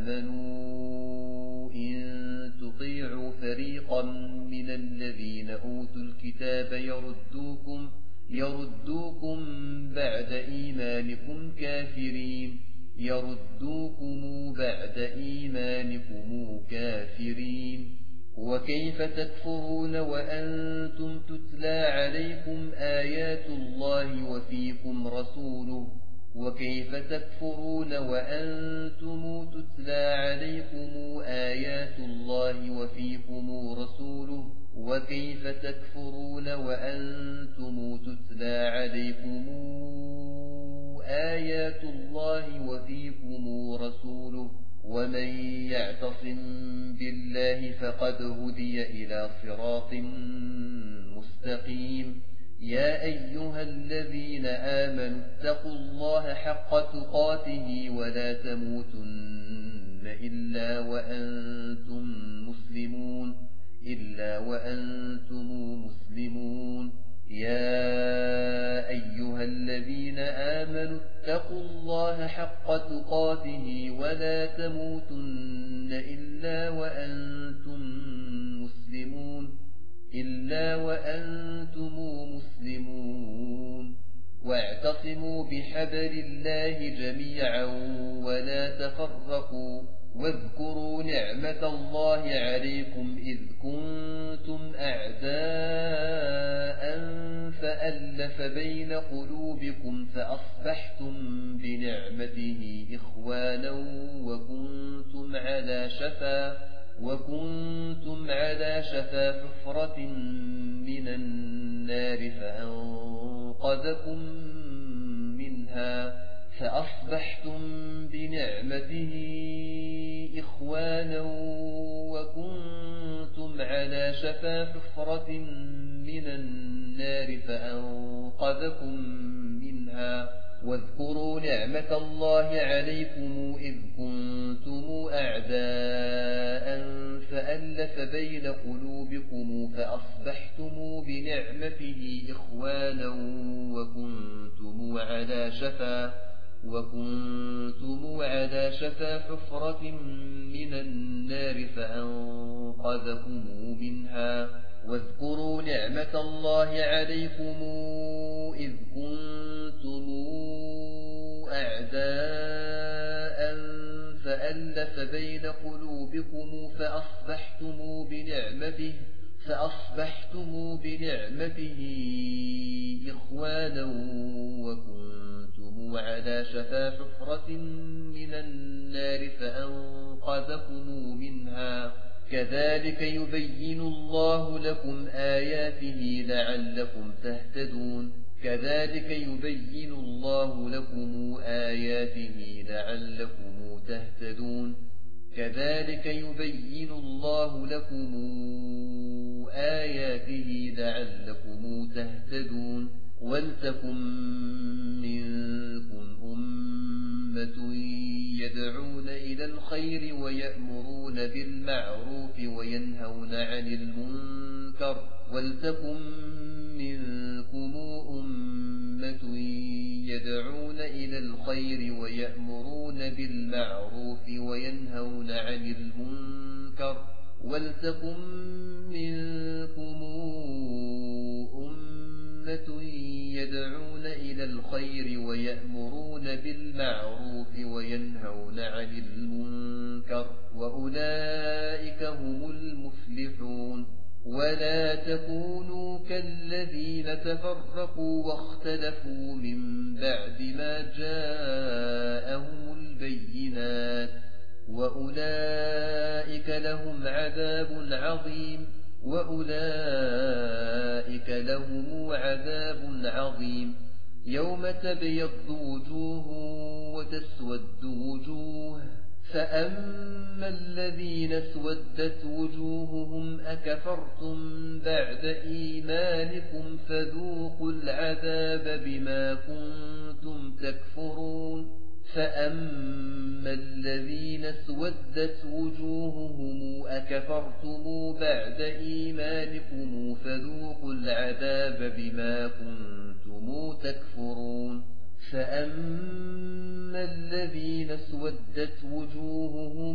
آمنوا إن تطيعوا فريقا من الذين أوتوا الكتاب يردوكم يردوكم بعد إيمانكم كافرين يردوكم بعد إيمانكم كافرين وكيف تكفرون وأنتم تتلى عليكم آيات الله وفيكم رسوله وكيف تكفرون وأنتم تتلى عليكم آيات الله وفيكم رسوله وكيف تكفرون وأنتم تتلى عليكم آيات الله وفيكم رسوله ومن يعتصم بالله فقد هدي إلى صراط مستقيم يا أيها الذين آمنوا اتقوا الله حق تقاته ولا تموتن إلا وأنتم مسلمون إلا وأنتم مسلمون يا واتقوا الله حق تقاته ولا تموتن إلا وأنتم مسلمون إلا وأنتم مسلمون واعتصموا بحبل الله جميعا ولا تفرقوا واذكروا نعمة الله عليكم إذ كنتم أعداء فألف بين قلوبكم فأصبحتم بنعمته إخوانا وكنتم على شفا وكنتم على شفا حفرة من النار فأنقذكم منها فأصبحتم بنعمته إخوانا وكنتم على شفا حفرة من النار فأنقذكم منها واذكروا نعمة الله عليكم إذ كنتم أعداء فألف بين قلوبكم فأصبحتم بنعمته إخوانا وكنتم على شفا وكنتم على شفا حفرة من النار فأنقذكم منها واذكروا نعمة الله عليكم إذ كنتم أعداء فألف بين قلوبكم فأصبحتم بنعمته فأصبحتم بنعمته إخوانا وكنتم على شفا حفرة من النار فأنقذكم منها كذلك يبين الله لكم آياته لعلكم تهتدون كذلك يبين الله لكم آياته لعلكم تهتدون كذلك يبين الله لكم آياته لعلكم تهتدون ولتكن منكم أمة يدعون إلى الخير ويأمرون بالمعروف وينهون عن المنكر ولتكن منكم أمة يدعون إلى الخير ويأمرون بالمعروف وينهون عن المنكر ولتكن منكم أمة يدعون إلى الخير ويأمرون بالمعروف وينهون عن المنكر وأولئك هم المفلحون ولا تكونوا كالذين تفرقوا واختلفوا من بعد ما جاءهم البينات وأولئك لهم عذاب عظيم وأولئك لهم عذاب عظيم يوم تبيض وجوه وتسود وجوه فأما الذين اسودت وجوههم أكفرتم بعد إيمانكم فذوقوا العذاب بما كنتم تكفرون فأما الذين اسودت وجوههم أكفرتم بعد إيمانكم فذوقوا العذاب بما كنتم تكفرون فأما الذين اسودت وجوههم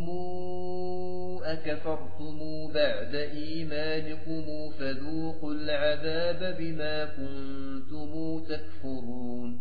أكفرتم بعد إيمانكم فذوقوا العذاب بما كنتم تكفرون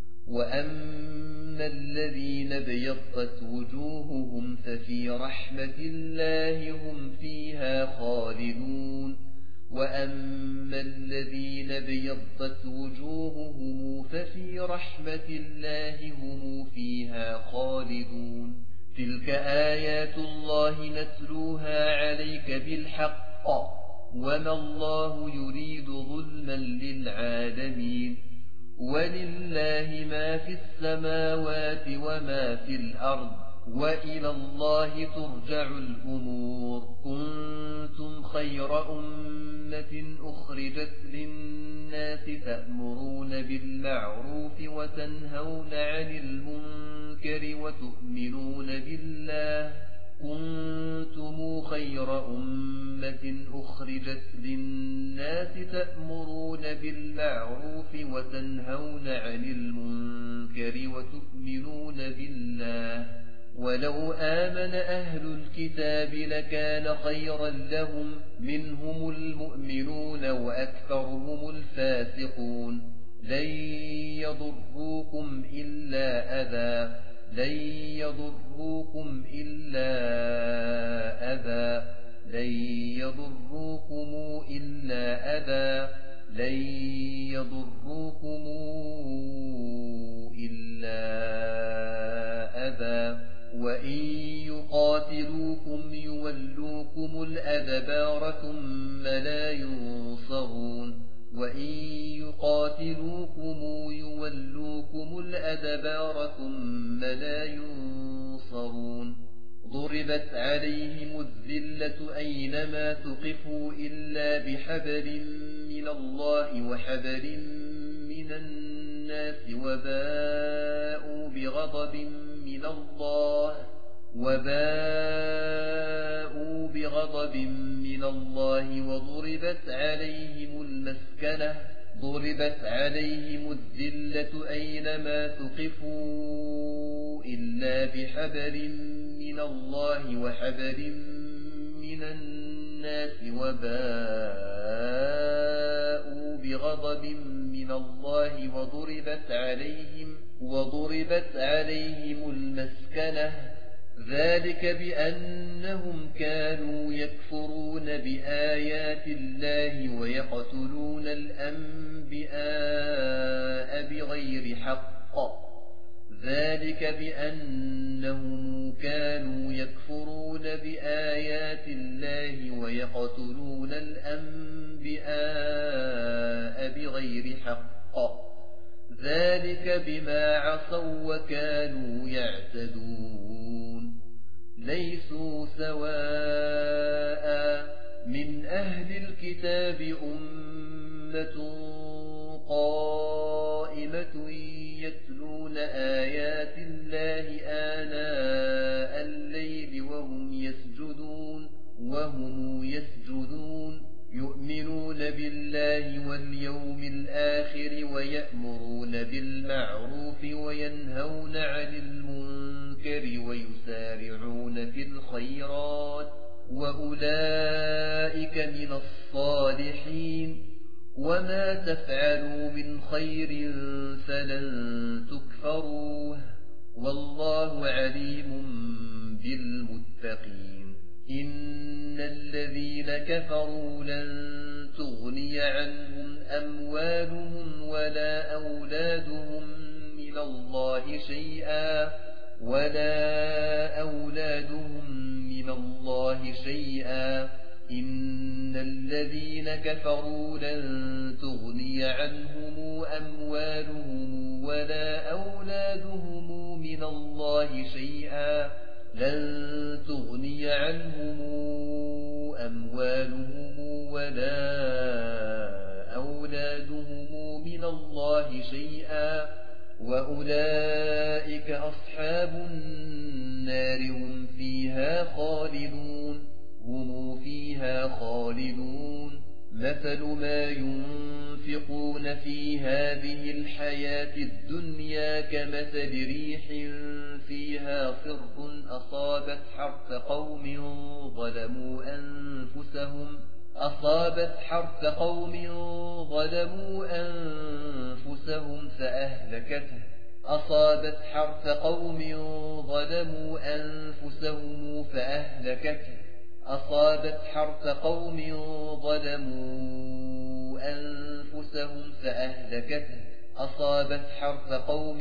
وأما الذين ابيضت وجوههم ففي رحمة الله هم فيها خالدون وأما الذين ابيضت وجوههم ففي رحمة الله هم فيها خالدون تلك آيات الله نتلوها عليك بالحق وما الله يريد ظلما للعالمين ولله ما في السماوات وما في الأرض وإلى الله ترجع الأمور كنتم خير أمة أخرجت للناس تأمرون بالمعروف وتنهون عن المنكر وتؤمنون بالله كنتم خير أمة أخرجت للناس تأمرون بالمعروف وتنهون عن المنكر وتؤمنون بالله ولو آمن أهل الكتاب لكان خيرا لهم منهم المؤمنون وأكثرهم الفاسقون لن يضروكم إلا أذى لن يضروكم إلا أذى لن يضروكم إلا أذى لن يضروكم إلا أذى وإن يقاتلوكم يولوكم الأدبار ثم لا ينصرون وإن يقاتلوكم يولوكم الأدبار ثم لا ينصرون ضربت عليهم الذلة أينما ثقفوا إلا بحبل من الله وحبل من الناس وباءوا بغضب من الله وباءوا بغضب من الله وضربت عليهم المسكنة ضربت عليهم الذلة أينما ثقفوا إلا بحبل من الله وحبل من الناس وباءوا بغضب من الله وضربت عليهم وضربت عليهم المسكنة ذلك بأنهم كانوا يكفرون بآيات الله ويقتلون الأنبياء بغير حق ذلك بأنهم كانوا يكفرون بآيات الله ويقتلون الأنبياء بغير حق ذلك بما عصوا وكانوا يعتدون ليسوا سواء من أهل الكتاب أمة قائمة يتلون آيات الله آناء الليل وهم يسجدون وهم يسجدون يؤمنون بالله واليوم الآخر ويأمرون بالمعروف وينهون عن المنكر ويسارعون في الخيرات وأولئك من الصالحين وما تفعلوا من خير فلن تكفروه والله عليم بالمتقين إن الذين كفروا لن تغني عنهم أموالهم ولا أولادهم من الله شيئا ولا أولادهم من الله شيئا إن الذين كفروا لن تغني عنهم أموالهم ولا أولادهم من الله شيئا لن تغني عنهم أموالهم ولا أولادهم من الله شيئا وأولئك أصحاب النار هم فيها خالدون هم فيها خالدون مثل ما ينفقون في هذه الحياة الدنيا كمثل ريح فيها صر أصابت حرث قوم ظلموا أنفسهم أصابت حرث قوم ظلموا أنفسهم فأهلكته أصابت حرث قوم ظلموا أنفسهم فأهلكته أصابت حرث قوم ظلموا أنفسهم فأهلكته أصابت حرث قوم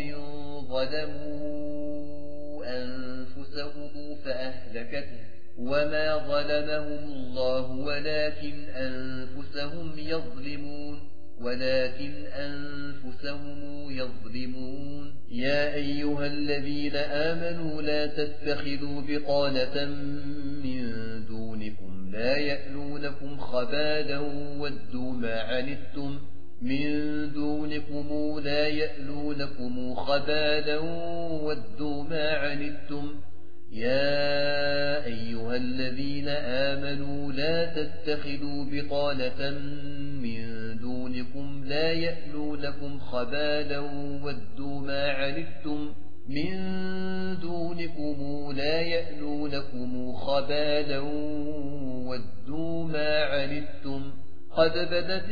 ظلموا أنفسهم فأهلكته وما ظلمهم الله ولكن أنفسهم يظلمون ولكن أنفسهم يظلمون يا أيها الذين آمنوا لا تتخذوا بطانة من دونكم لا يألونكم خبالا ودوا ما عنتم من دونكم لا يألونكم خبالا ودوا ما عنتم يا أيها الذين آمنوا لا تتخذوا بطانة من دونكم لا يألونكم خبالا ودوا ما عنتم من دونكم لا يألونكم خبالا ودوا ما عنتم قد بدت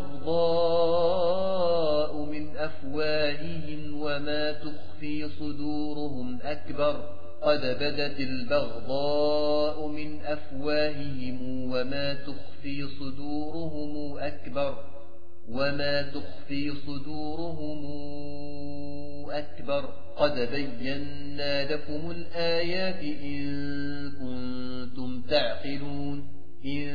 البغضاء من أفواههم وما تخفي صدورهم أكبر قد بدت البغضاء من أفواههم وما تخفي صدورهم أكبر وما تخفي صدورهم أكبر قد بينا لكم الآيات إن كنتم تعقلون إن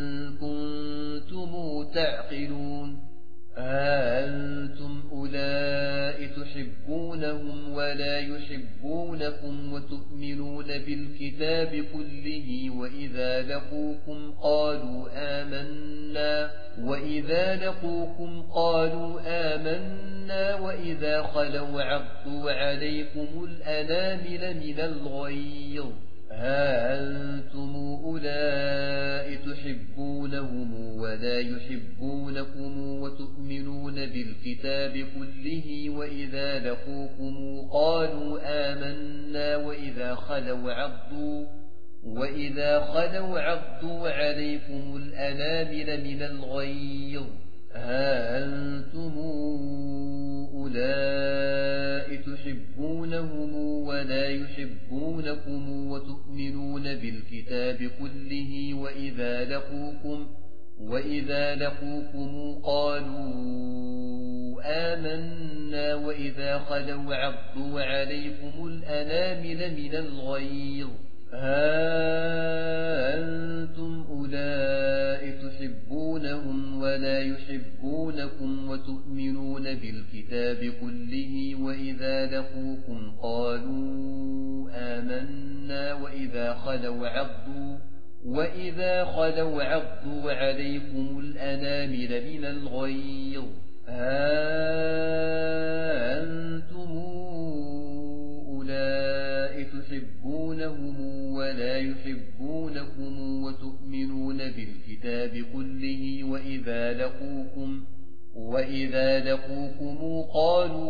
كنتم تعقلون أنتم أولئك تحبونهم ولا يحبونكم وتؤمنون بالكتاب كله وإذا لقوكم قالوا آمنا وإذا لقوكم قالوا آمنا وإذا خلوا عضوا عليكم الأنامل من الغيظ ها أنتم أولئك تحبونهم ولا يحبونكم وتؤمنون بالكتاب كله وإذا لقوكم قالوا آمنا وإذا خلوا عضوا وإذا خلوا عضوا عليكم الأنامل من الغيظ ها أنتم أولئك تحبونهم ولا يحبونكم وتؤمنون بالكتاب كله وإذا لقوكم وإذا لقوكم قالوا آمنا وإذا خلوا عضوا عليكم الأنامل من الغيظ ها أنتم أولئك تحبونهم ولا يحبونكم وتؤمنون بالكتاب كله وإذا لقوكم قالوا آمنا وإذا خلوا عضوا وإذا خلوا عضوا عليكم الأنامل من الغيظ ها أنتم أولئك تحبونهم ولا يحبونكم وتؤمنون بالكتاب كله وإذا لقوكم وإذا لقوكم قالوا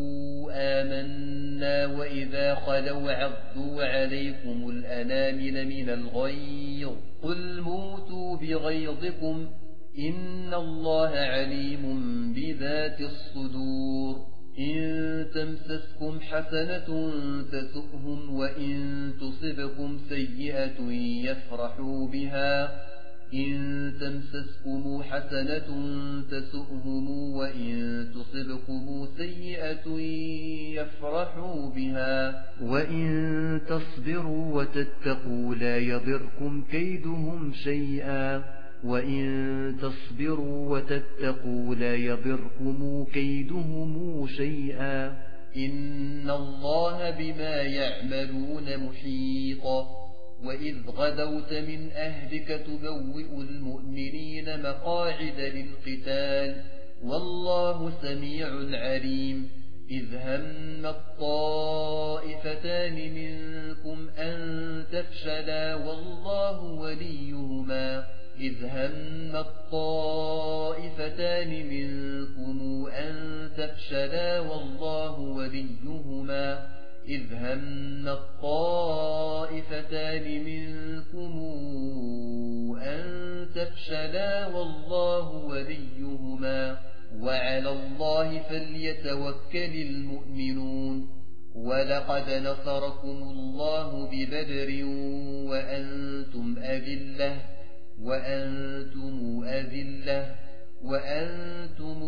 آمنا وإذا خلوا عضوا عليكم الأنامل من الغيظ قل موتوا بغيظكم إن الله عليم بذات الصدور إن تمسسكم حسنة تسؤهم وإن تصبكم سيئة يفرحوا بها إن تمسسكم حسنة تسؤهم وإن تصبكم سيئة يفرحوا بها وإن تصبروا وتتقوا لا يضركم كيدهم شيئا وإن تصبروا وتتقوا لا يضركم كيدهم شيئا إن الله بما يعملون محيط وإذ غدوت من أهلك تبوئ المؤمنين مقاعد للقتال والله سميع عليم إذ هم الطائفتان منكم أن تفشلا والله وليهما إذ هم الطائفتان منكم أن تفشلا والله وليهما إذ هم الطائفتان منكم أن تفشلا والله وليهما وعلى الله فليتوكل المؤمنون ولقد نصركم الله ببدر وأنتم أذلة وأنتم أذلة وأنتم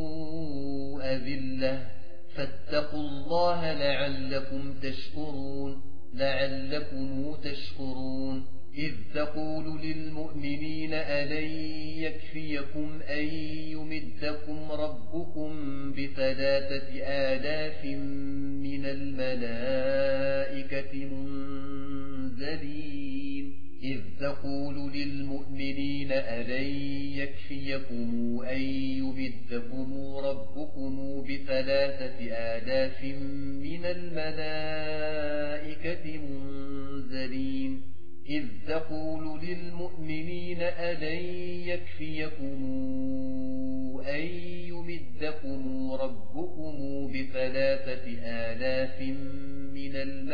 أذلة فاتقوا الله لعلكم تشكرون لعلكم تشكرون إذ تقول للمؤمنين ألن يكفيكم أن يمدكم ربكم بثلاثة آلاف من الملائكة منزلين إذ تقول للمؤمنين ألن يكفيكم أن يمدكم ربكم بثلاثة آلاف من الملائكة منزلين إذ تقول للمؤمنين ألن يكفيكم أن يمدكم ربكم بثلاثة آلاف من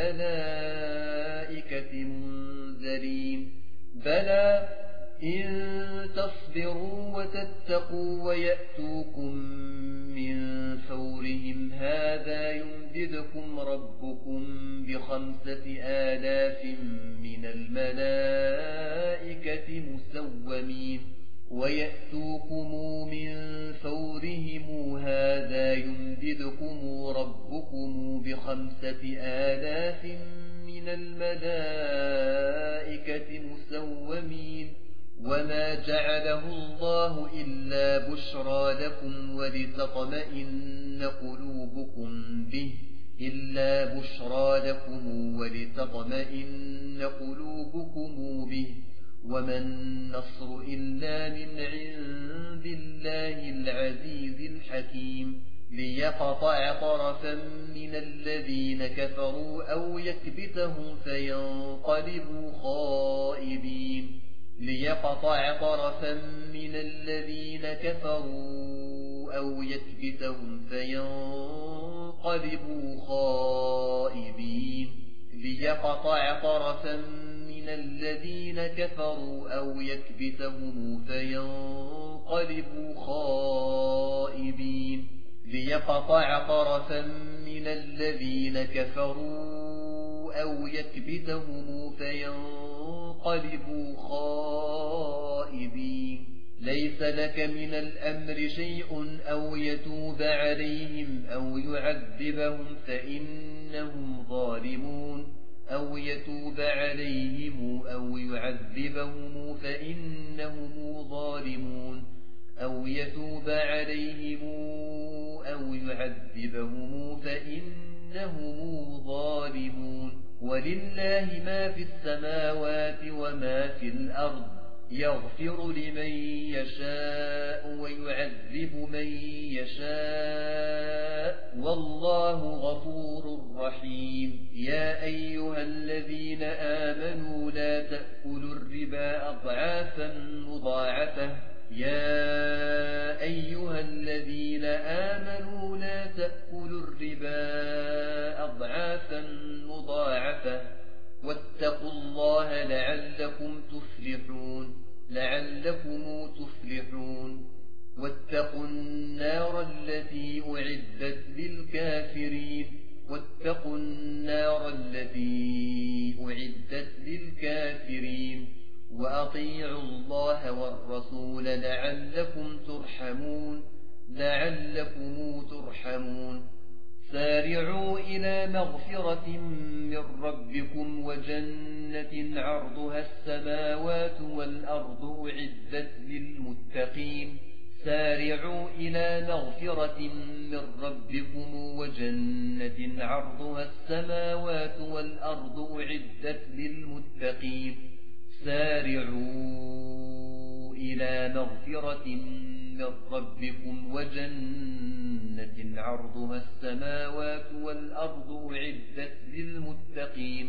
الملائكة منزلين بلى إن تصبروا وتتقوا ويأتوكم من فورهم هذا يمددكم ربكم بخمسة آلاف من الملائكة مسومين ويأتوكم من فورهم هذا يمددكم ربكم بخمسة آلاف من الملائكة مسومين وما جعله الله إلا بشرى لكم ولتطمئن قلوبكم به إلا بشرى لكم ولتطمئن قلوبكم به وما النصر إلا من عند الله العزيز الحكيم ليقطع طرفا من الذين كفروا أو يكبتهم فينقلبوا خائبين ليقطع طرفا من الذين كفروا أو يكبتهم فينقلبوا خائبين ليقطع طرفا من الذين كفروا أو يكبتهم فينقلبوا خائبين ليقطع طرفا من الذين كفروا أو يكبتهم فينقلبوا خائبين ليس لك من الأمر شيء أو يتوب عليهم أو يعذبهم فإنهم ظالمون أو يتوب عليهم أو يعذبهم فإنهم ظالمون أو يتوب عليهم أو يعذبهم فإنهم ظالمون ولله ما في السماوات وما في الأرض يغفر لمن يشاء ويعذب من يشاء والله غفور رحيم يا أيها الذين آمنوا لا تأكلوا الربا أضعافا مضاعفة يا أيها الذين آمنوا لا تأكلوا الربا أضعافا مضاعفة واتقوا الله لعلكم تفلحون لعلكم تفلحون واتقوا النار التي أعدت للكافرين واتقوا النار التي أعدت للكافرين وأطيعوا الله والرسول لعلكم ترحمون لعلكم ترحمون سارعوا إلى مغفرة من ربكم وجنة عرضها السماوات والأرض أعدت للمتقين سارعوا إلى مغفرة من ربكم وجنة عرضها السماوات والأرض أعدت للمتقين سارعوا إلى مغفرة من ربكم وجنة عرضها السماوات والأرض أعدت للمتقين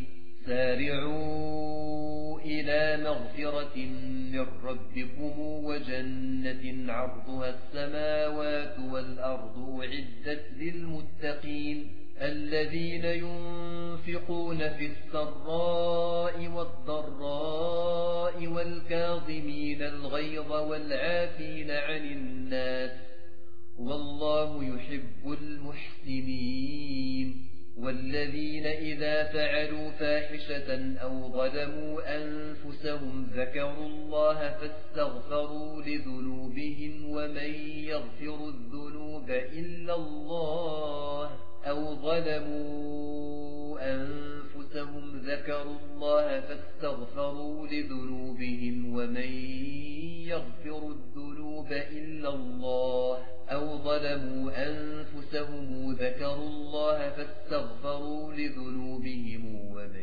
سارعوا إلى مغفرة من ربكم وجنة عرضها السماوات والأرض أعدت للمتقين الذين ينفقون في السراء والضراء والكاظمين الغيظ والعافين عن الناس والله يحب المحسنين والذين إذا فعلوا فاحشة أو ظلموا أنفسهم ذكروا الله فاستغفروا لذنوبهم ومن يغفر الذنوب إلا الله أو ظلموا أنفسهم ذكروا الله فاستغفروا لذنوبهم ومن يغفر الذنوب إلا الله أو ظلموا أنفسهم ذكروا الله فاستغفروا لذنوبهم ومن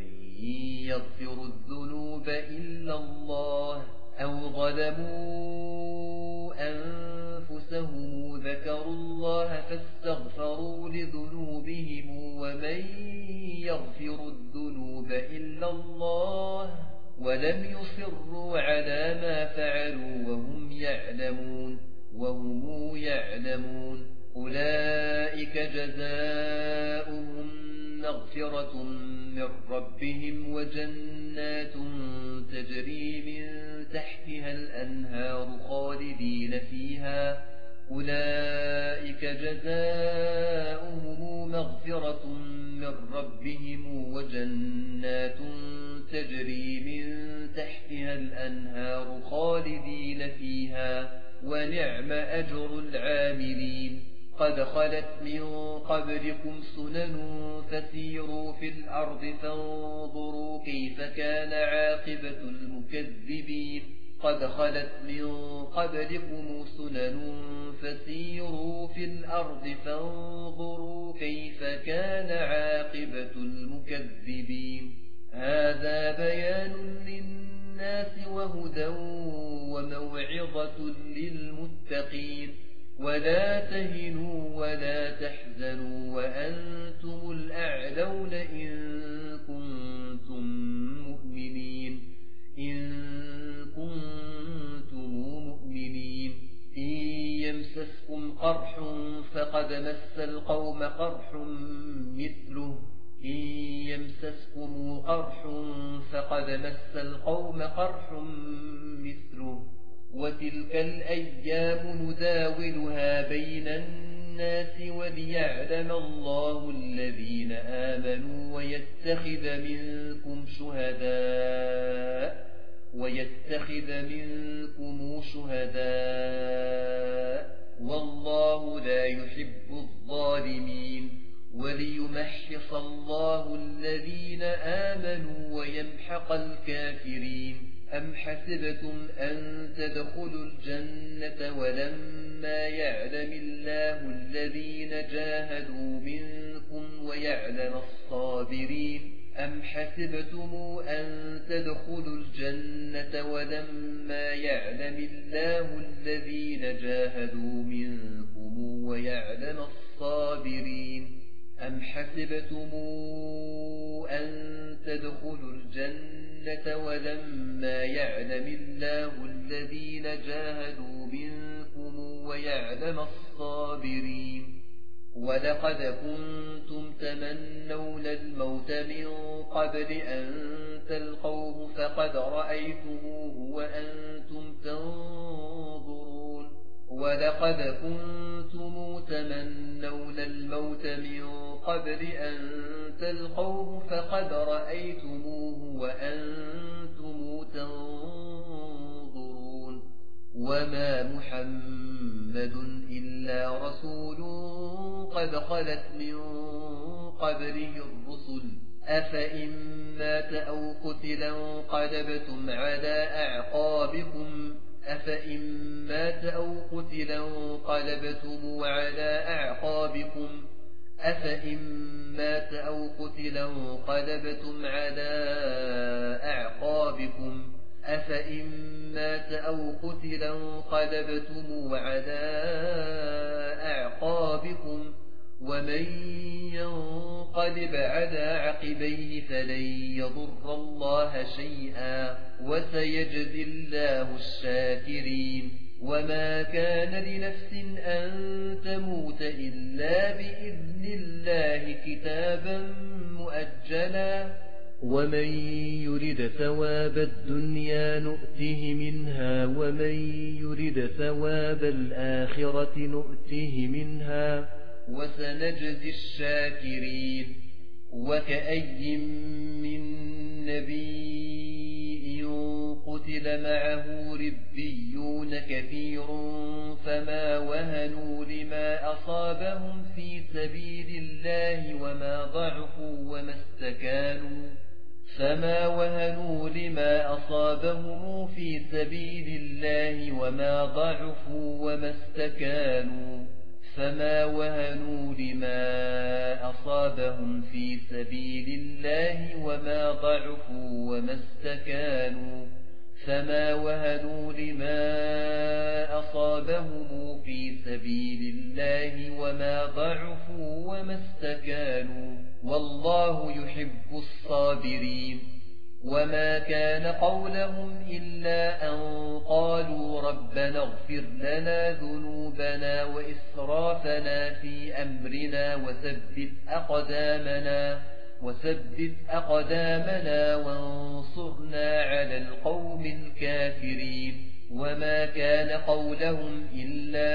يغفر الذنوب إلا الله أو ظلموا أنفسهم ذكروا الله فاستغفروا لذنوبهم ومن يغفر الذنوب إلا الله ولم يصروا على ما فعلوا وهم يعلمون وهم يعلمون أولئك جزاؤهم مغفرة من ربهم وجنات تجري من تحتها الأنهار خالدين فيها أولئك جزاؤهم مغفرة من ربهم وجنات تجري من تحتها الأنهار خالدين فيها ونعم أجر العاملين قد خلت من قبلكم سنن فسيروا في الأرض فانظروا كيف كان عاقبة المكذبين قد خلت من قبلكم سنن فسيروا في الأرض فانظروا كيف كان عاقبة المكذبين هذا بيان للناس وهدى وموعظة للمتقين ولا تهنوا ولا تحزنوا وأنتم الأعلون إن كنتم مؤمنين إن كنتم مؤمنين إن يمسسكم قرح فقد مس القوم قرح مثله إن يمسسكم قرح فقد مس القوم قرح مثله وتلك الأيام نداولها بين الناس وليعلم الله الذين آمنوا ويتخذ منكم شهداء ويتخذ منكم شهداء والله لا يحب الظالمين وليمحص الله الذين آمنوا ويمحق الكافرين أم حسبتم أن تدخلوا الجنة ولما يعلم الله الذين جاهدوا منكم ويعلم الصابرين أم حسبتم أن تدخلوا الجنة ولما يعلم الله الذين جاهدوا منكم ويعلم الصابرين أم حسبتم أن تدخلوا الجنة ولما يعلم الله الذين جاهدوا منكم ويعلم الصابرين ولقد كنتم تمنون الموت من قبل أن تلقوه فقد رأيتموه وأنتم تنظرون ولقد كنتم تمنون الموت من قبل أن تلقوه فقد رأيتموه وأنتم تنظرون وما محمد إلا رسول قد خلت من قبله الرسل أفإن مات أو قتل انقلبتم على أعقابكم أفإن مات أو قتل انقلبتم على أعقابكم أفإن مات أو قتل انقلبتم على أعقابكم أفإن مات أو قتل انقلبتم على أعقابكم ومن ينقلب على عقبيه فلن يضر الله شيئا وسيجزي الله الشاكرين وما كان لنفس أن تموت إلا بإذن الله كتابا مؤجلا ومن يرد ثواب الدنيا نؤته منها ومن يرد ثواب الآخرة نؤته منها وسنجزي الشاكرين وكأي من نبي قتل معه ربيون كثير فما وهنوا لما أصابهم في سبيل الله وما ضعفوا وما استكانوا فما وهنوا لما أصابهم في سبيل الله وما ضعفوا وما استكانوا فما وهنوا لما أصابهم في سبيل الله وما ضعفوا وما استكانوا فما وهنوا لما أصابهم في سبيل الله وما ضعفوا وما استكانوا والله يحب الصابرين وما كان قولهم إلا أن قالوا ربنا اغفر لنا ذنوبنا وإسرافنا في أمرنا وثبت أقدامنا وثبت أقدامنا وانصرنا على القوم الكافرين وما كان قولهم إلا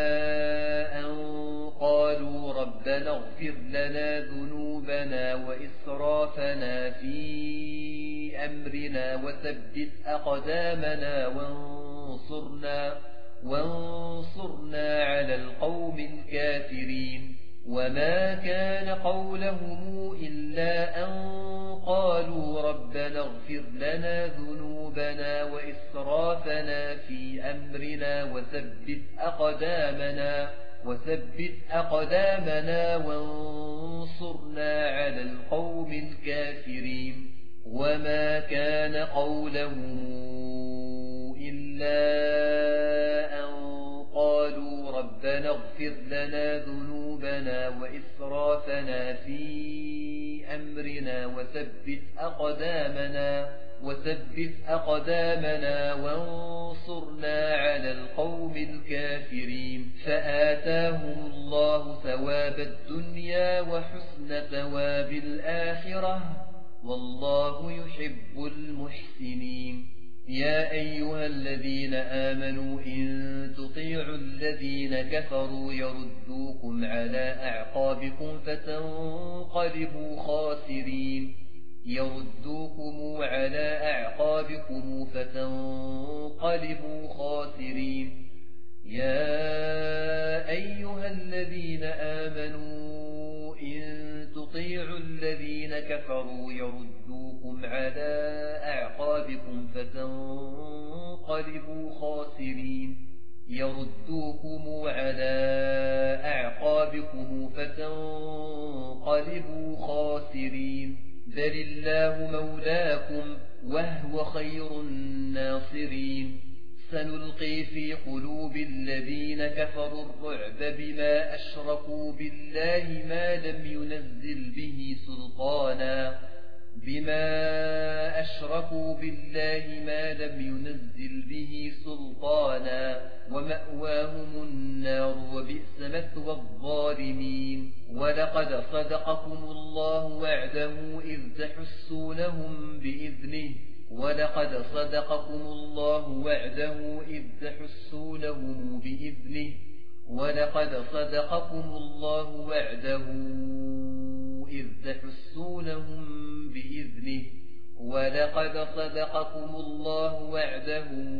أن قالوا ربنا اغفر لنا ذنوبنا وإسرافنا في أمرنا وثبت أقدامنا وانصرنا وانصرنا على القوم الكافرين وما كان قولهم إلا أن قالوا ربنا اغفر لنا ذنوبنا وإسرافنا في أمرنا وثبت أقدامنا وثبت أقدامنا وانصرنا على القوم الكافرين وما كان قولهم إلا أن قالوا ربنا اغفر لنا ذنوبنا وإسرافنا في أمرنا وثبت أقدامنا وثبت أقدامنا وانصرنا على القوم الكافرين فآتاهم الله ثواب الدنيا وحسن ثواب الآخرة والله يحب المحسنين يا أيها الذين آمنوا إن تطيعوا الذين كفروا يردوكم على أعقابكم فتنقلبوا خاسرين يردوكم على أعقابكم فتنقلبوا خاسرين يا أيها الذين آمنوا إن تطيعوا الذين كفروا يردوكم على أعقابكم فتنقلبوا خاسرين يردوكم على أعقابكم فتنقلبوا خاسرين بل الله مولاكم وهو خير الناصرين سنلقي في قلوب الذين كفروا الرعب بما أشركوا بالله ما لم ينزل به سلطانا بما أشركوا بالله ما لم ينزل به سلطانا ومأواهم النار وبئس مثوى الظالمين ولقد صدقكم الله وعده إذ تحسونهم بإذنه ولقد صدقكم الله وعده إذ تحسونهم بإذنه ولقد صدقكم الله وعده إذ تحسونهم بإذنه ولقد صدقكم الله وعده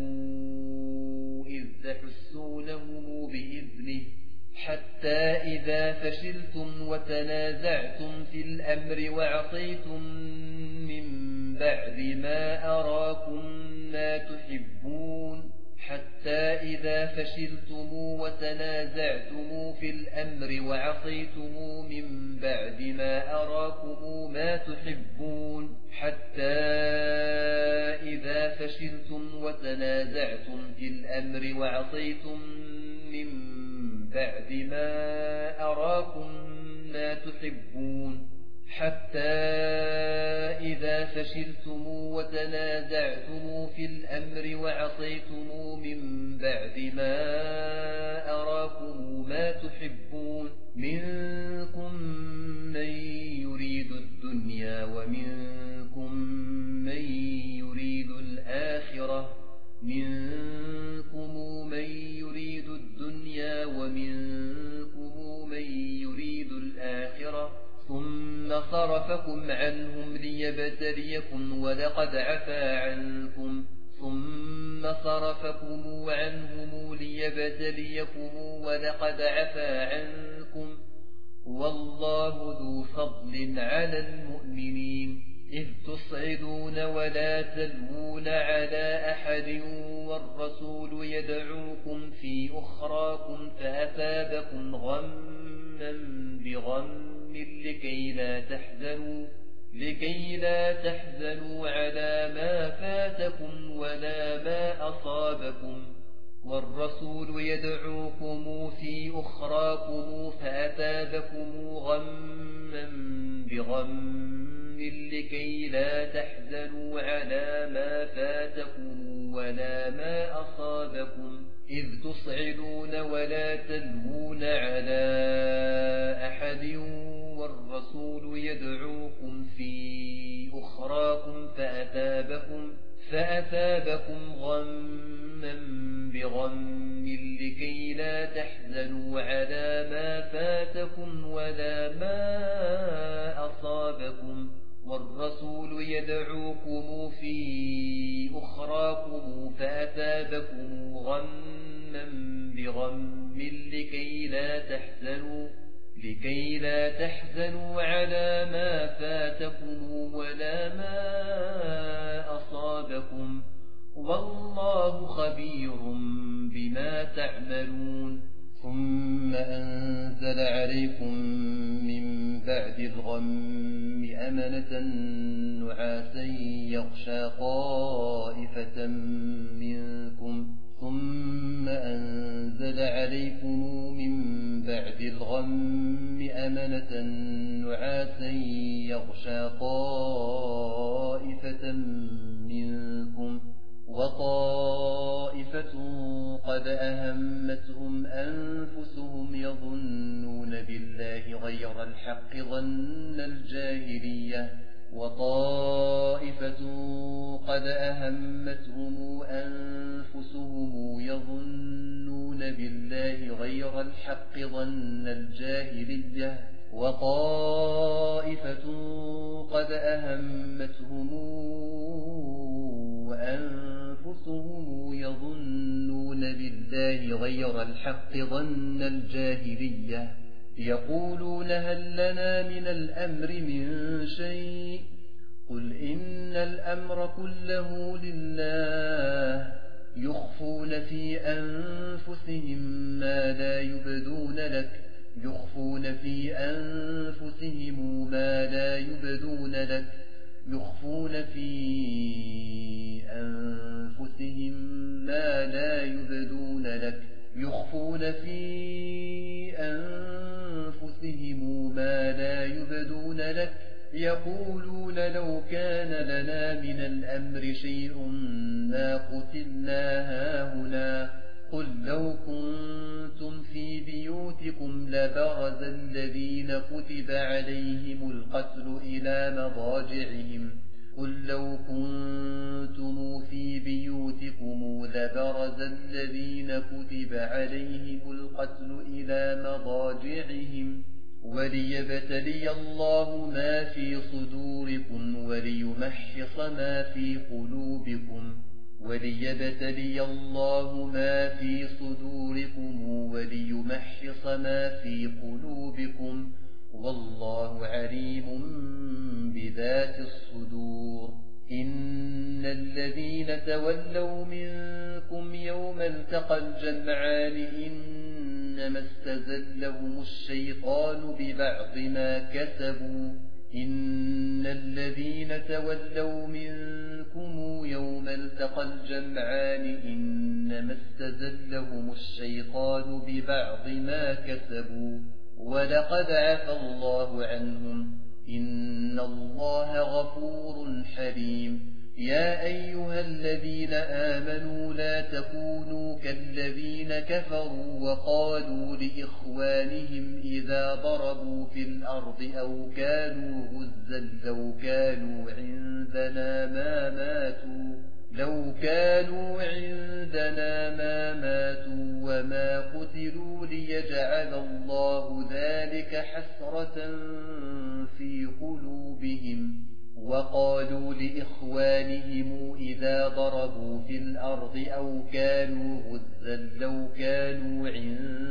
إذ تحسونهم بإذنه حتى إذا فشلتم وتنازعتم في الأمر وعصيتم من بعد ما أراكم ما تحبون حتى إذا فشلتم وتنازعتم في الأمر وعصيتم من بعد ما أراكم ما تحبون حتى إذا فشلتم وتنازعتم في الأمر وعصيتم من بعد ما أراكم ما تحبون حتى إذا فشلتم وتنازعتم في الأمر وعصيتم من بعد ما أراكم ما تحبون منكم من يريد الدنيا ومنكم من يريد الآخرة منكم من يريد الدنيا ومنكم من يريد الآخرة ثم صرفكم عنهم ليبتليكم ولقد عفا عنكم ثم صرفكم عنهم ليبتليكم ولقد عفا عنكم والله ذو فضل على المؤمنين إذ تصعدون ولا تلوون على أحد والرسول يدعوكم في أخراكم فأثابكم غما بغم لكي لا تحزنوا لكي لا تحزنوا على ما فاتكم ولا ما أصابكم والرسول يدعوكم في أخراكم فأثابكم غما بغم لكي لا تحزنوا على ما فاتكم ولا ما أصابكم إذ تصعدون ولا تلوون على أحد والرسول يدعوكم في أخراكم فأثابكم, فأثابكم غما بغم لكي لا تحزنوا على ما فاتكم ولا ما أصابكم والرسول يدعوكم في أخراكم فأثابكم غما بغم لكي لا تحزنوا لكي لا تحزنوا على ما فاتكم ولا ما أصابكم والله خبير بما تعملون ثم أنزل عليكم من بعد الغم أمنة نعاسا يغشى طائفة منكم ثم أنزل عليكم من بعد الغم أمنة نعاسا يغشى طائفة منكم وطائفة قد أهمتهم أنفسهم يظنون بالله غير الحق ظن الجاهلية وطائفة قد أهمتهم أنفسهم يظنون بالله غير الحق ظن الجاهلية وطائفة قد أهمتهم أنفسهم يظنون بالله غير الحق ظن الجاهلية يقولون هل لنا من الأمر من شيء قل إن الأمر كله لله يخفون في أنفسهم ما لا يبدون لك يخفون في أنفسهم ما لا يبدون لك يخفون في أنفسهم ما لا يبدون لك يخفون في أنفسهم ما لا يبدون لك يقولون لو كان لنا من الأمر شيء ما قتلنا هاهنا قل لو كنتم في بيوتكم لبرز الذين كتب عليهم القتل إلى مضاجعهم قل لو كنتم في بيوتكم لبرز الذين كتب عليهم القتل إلى مضاجعهم وليبتلي الله ما في صدوركم وليمحص ما في قلوبكم وليبتلي الله ما في صدوركم وليمحص ما في قلوبكم والله عليم بذات الصدور إن الذين تولوا منكم يوم التقى الجمعان إنما استزلهم الشيطان ببعض ما كسبوا إن الذين تولوا منكم يوم التقى الجمعان إنما استزلهم الشيطان ببعض ما كسبوا ولقد عفى الله عنهم إن الله غفور حليم يا أيها الذين آمنوا لا تكونوا كالذين كفروا وقالوا لإخوانهم إذا ضربوا في الأرض أو كانوا غزا لو كانوا عندنا ما ماتوا لو كانوا عندنا ما ماتوا وما قتلوا ليجعل الله ذلك حسرة في قلوبهم وقالوا لإخوانهم إذا ضربوا في الأرض أو كانوا غزا لو كانوا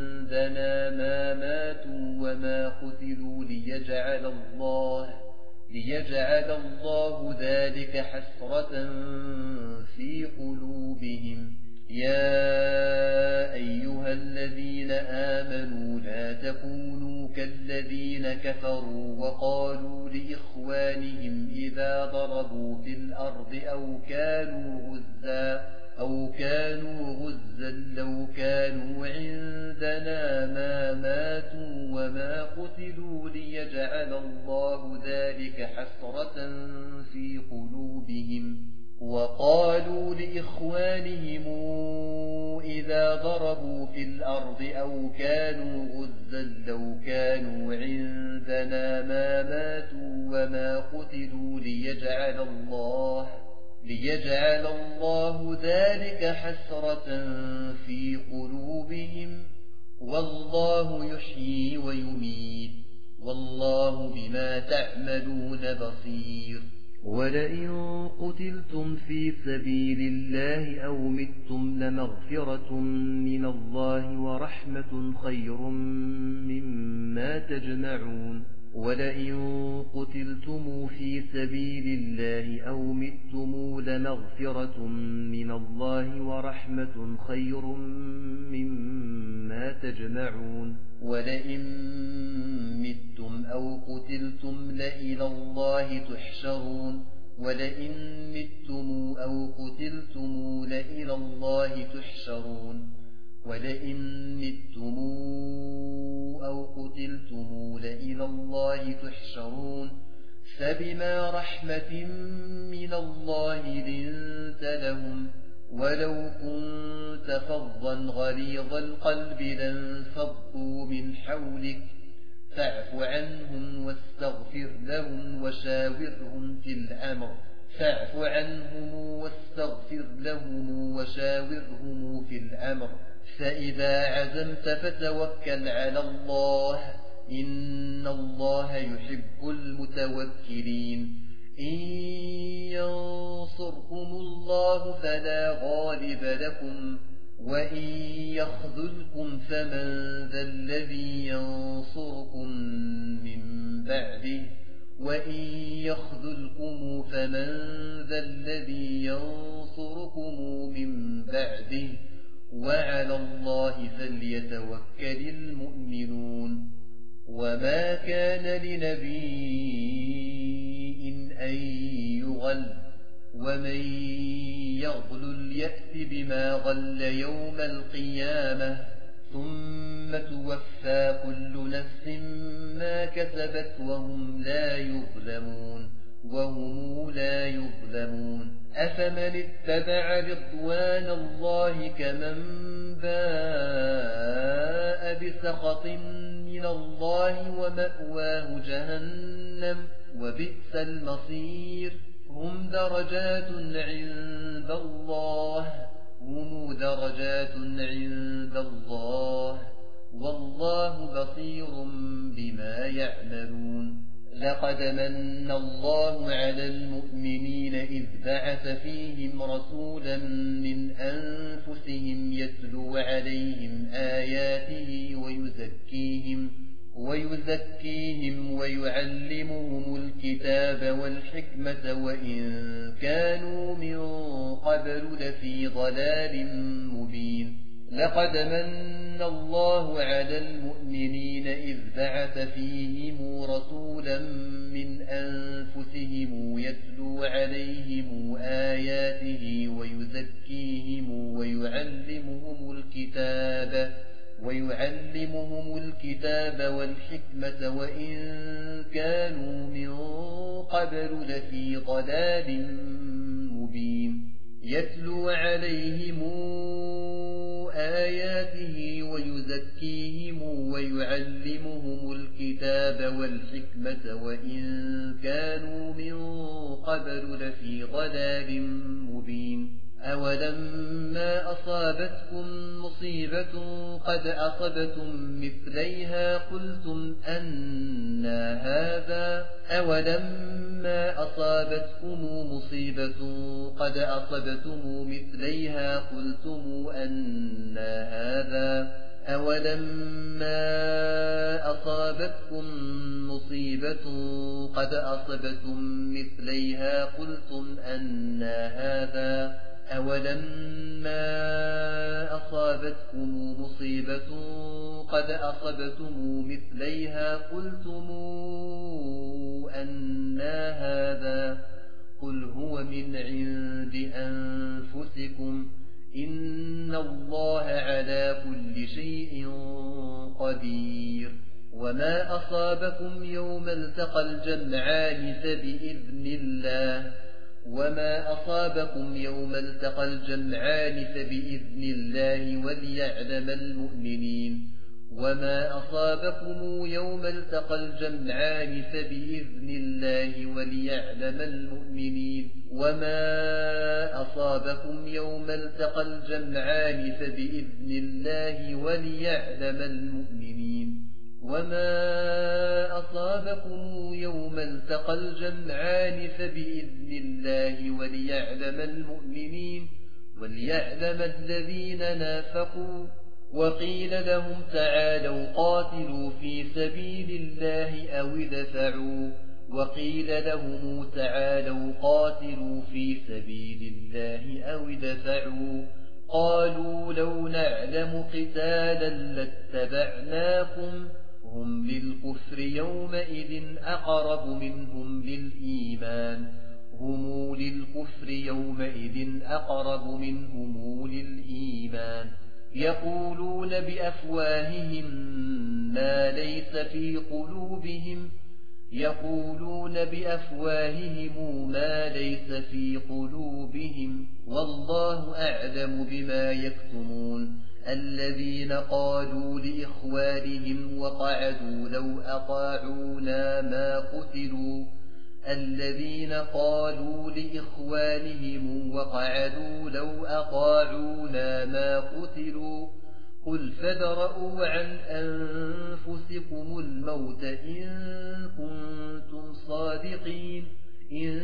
عندنا ما ماتوا وما قتلوا ليجعل الله ليجعل الله ذلك حسرة في قلوبهم. يا أيها الذين آمنوا لا تكونوا كالذين كفروا وقالوا لإخوانهم إذا ضربوا في الأرض أو كانوا غزا أو كانوا غزا لو كانوا عندنا ما ماتوا وما قتلوا ليجعل الله ذلك حسرة في قلوبهم. وقالوا لإخوانهم إذا ضربوا في الأرض أو كانوا غزا لو كانوا عندنا ما ماتوا وما قتلوا ليجعل الله ليجعل الله ذلك حسرة في قلوبهم. والله يحيي ويميت والله بما تعملون بصير. ولئن قتلتم في سبيل الله أو متم لمغفرة من الله ورحمة خير مما تجمعون. ولئن قتلتم في سبيل الله أو متم لمغفرة من الله ورحمة خير مما تجمعون. ولئن متم أو قتلتم لإلى الله تحشرون. ولئن متم أو قتلتم لإلى الله تحشرون. ولئن متم أو قتلتم لإلى الله تحشرون. فبما رحمة من الله لنت لهم ولو كنت فظا غليظ القلب لانفضوا من حولك فاعف عنهم واستغفر لهم وشاورهم في الأمر فاعف عنهم واستغفر لهم وشاورهم في الأمر. فإذا عزمت فتوكل على الله إن الله يحب المتوكلين. إن ينصركم الله فلا غالب لكم وإن يخذلكم فمن ذا الذي ينصركم من بعده وإن يخذلكم فمن ذا الذي ينصركم من بعده وعلى الله فليتوكل المؤمنون. وما كان لنبي أن يغل ومن يغلل يأت بما غل يوم القيامة ثم توفى كل نفس ما كسبت وهم لا يظلمون وهم لا يظلمون. أفمن اتبع رضوان الله كمن باء بسخط من الله ومأواه جهنم وبئس المصير. هم درجات عند الله هم درجات عند الله والله بصير بما يعملون. لقد من الله على المؤمنين إذ بعث فيهم رسولا من أنفسهم يتلو عليهم آياته ويزكيهم ويزكيهم ويعلمهم الكتاب والحكمة وإن كانوا من قبل لفي ضلال مبين. لقد من الله على المؤمنين إذ بعث فيهم رسولا من أنفسهم يتلو عليهم آياته ويزكيهم ويعلمهم الكتاب ويعلمهم الكتاب والحكمة وإن كانوا من قبل لفي ضلال مبين. يتلو عليهم آياته ويزكيهم ويعلمهم الكتاب والحكمة وإن كانوا من قبل لفي ضلال مبين. أولما أصابتكم مصيبة قد أصبتم مثليها قلتم أنى هذا أولما أصابتكم مصيبة قد أصبتم مثليها قلتم أنى هذا أولما أصابتكم مصيبة قد أصبتم مثليها قلتم أنى هذا أولما أصابتكم مصيبة قد أصبتم مثليها قلتم أنى هذا قل هو من عند أنفسكم إن الله على كل شيء قدير وما أصابكم يوم التقى الجمعان فبإذن الله وما أصابكم يوم التقى الجمعان فبإذن الله وليعلم المؤمنين وما أصابكم يوم التقى الجمعان فبإذن الله وليعلم المؤمنين وما أصابكم يوم التقى الجمعان فبإذن الله وليعلم المؤمنين وما أصابكم يوم التقى الجمعان فبإذن الله وليعلم المؤمنين وليعلم الذين نافقوا وقيل لهم تعالوا قاتلوا في سبيل الله أو ادفعوا وقيل لهم تعالوا قاتلوا في سبيل الله أو ادفعوا قالوا لو نعلم قتالا لاتبعناكم هم للكفر يومئذ أقرب منهم للإيمان هم للكفر يومئذ أقرب منهم للإيمان يقولون بأفواههم ما ليس في قلوبهم يقولون بأفواههم ما ليس في قلوبهم والله أعلم بما يكتمون الذين قالوا لإخوانهم وقعدوا لو أطاعونا ما قتلوا الذين قالوا لإخوانهم وقعدوا لو أطاعونا ما قتلوا قل فادرءوا عن أنفسكم الموت إن كنتم صادقين إن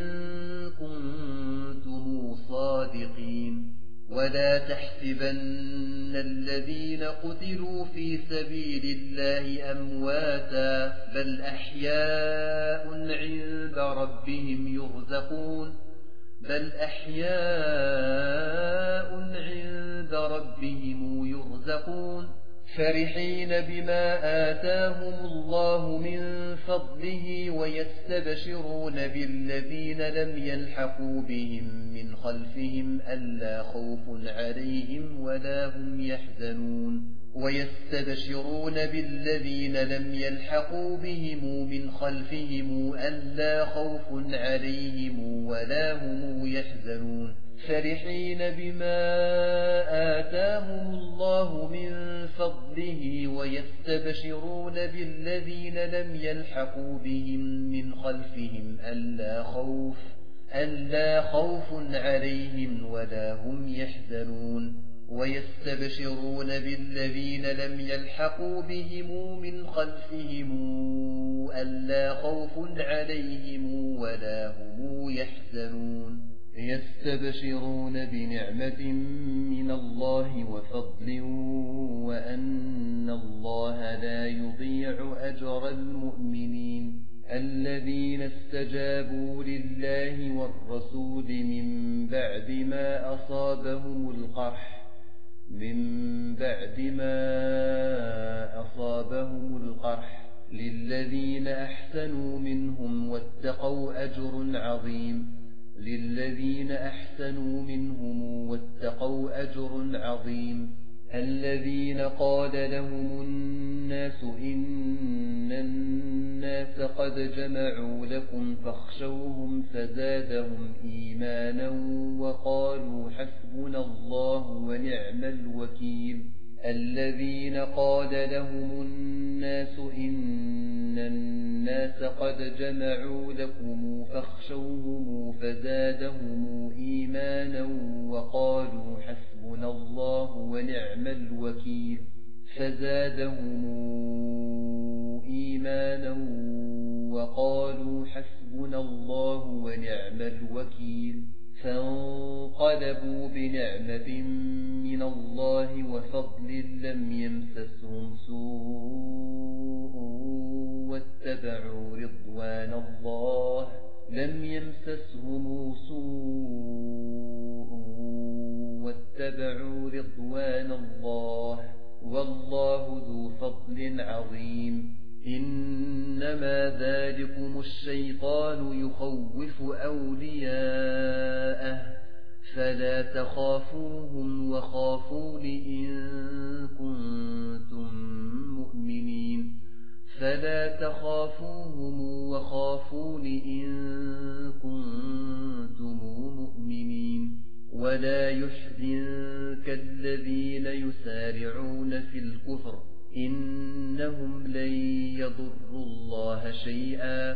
كنتم صادقين ولا تحسبن الذين قتلوا في سبيل الله أمواتا بل أحياء عند ربهم يرزقون بل أحياء عند ربهم يرزقون فرحين بما آتاهم الله من فضله ويستبشرون بالذين لم يلحقوا بهم من خلفهم ألا خوف عليهم ولا هم يحزنون ويستبشرون بالذين لم يلحقوا بهم من خلفهم ألا خوف عليهم ولا هم يحزنون فرحين بما آتاهم الله من فضله ويستبشرون بالذين لم يلحقوا بهم من خلفهم ألا خوف ألا خوف عليهم ولا هم يحزنون ويستبشرون بالذين لم يلحقوا بهم من خلفهم ألا خوف عليهم ولا هم يحزنون يستبشرون بنعمة من الله وفضل وأن الله لا يضيع أجر المؤمنين الذين استجابوا لله والرسول من بعد ما أصابهم القرح من بعد ما أصابهم القرح للذين أحسنوا منهم واتقوا أجر عظيم للذين أحسنوا منهم واتقوا أجر عظيم الذين قال لهم الناس إن الناس قد جمعوا لكم فاخشوهم فزادهم إيمانا وقالوا حسبنا الله ونعم الوكيل الذين قال لهم الناس إن الناس قد جمعوا لكم فاخشوهم فزادهم إيمانا وقالوا حسبنا الله ونعم الوكيل فزادهم إيمانا وقالوا حسبنا الله ونعم الوكيل فانقلبوا بنعمة من الله وفضل لم يمسسهم سوء واتبعوا رضوان الله لم يمسسهم سوء واتبعوا رضوان الله والله ذو فضل عظيم. إنما ذلكم الشيطان يخوف أولياءه فلا تخافوهم وخافون إن كنتم مؤمنين فلا تخافوهم وخافون إن كنتم مؤمنين. ولا يحزنك الذين يسارعون في الكفر إنهم لن يضروا الله شيئا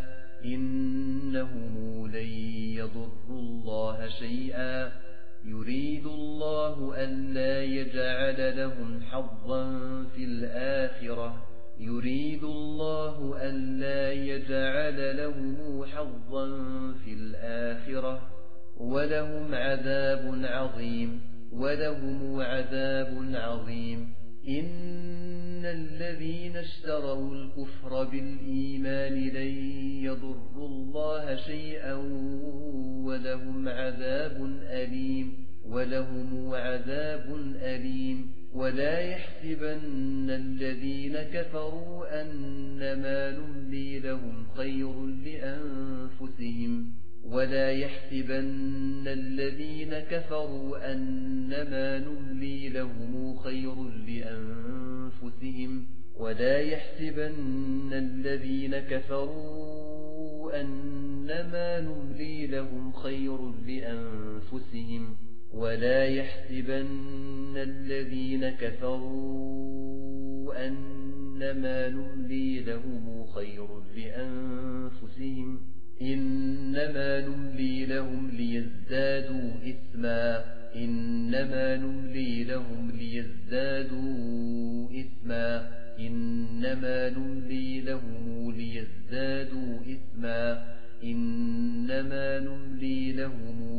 إنهم لن يضروا الله شيئا يريد الله ألا يجعل لهم حظا في الآخرة يريد الله ألا يجعل لهم حظا في الآخرة ولهم عذاب عظيم ولهم عذاب عظيم. إن الذين اشتروا الكفر بالإيمان لن يضروا الله شيئا ولهم عذاب أليم ولهم عذاب أليم. ولا يحسبن الذين كفروا أنما نملي لهم خير لأنفسهم ولا يحسبن الذين كفروا أنما نملي لهم خير لأنفسهم ولا يحسبن الذين كفروا أنما نملي لهم خير لأنفسهم ولا يحسبن الذين كفروا أنما نملي لهم خير لأنفسهم إنما نملي لهم ليزدادوا إثما إنما نملي لهم ليزدادوا إثما إنما نملي لهم ليزدادوا إثما إنما نملي لهم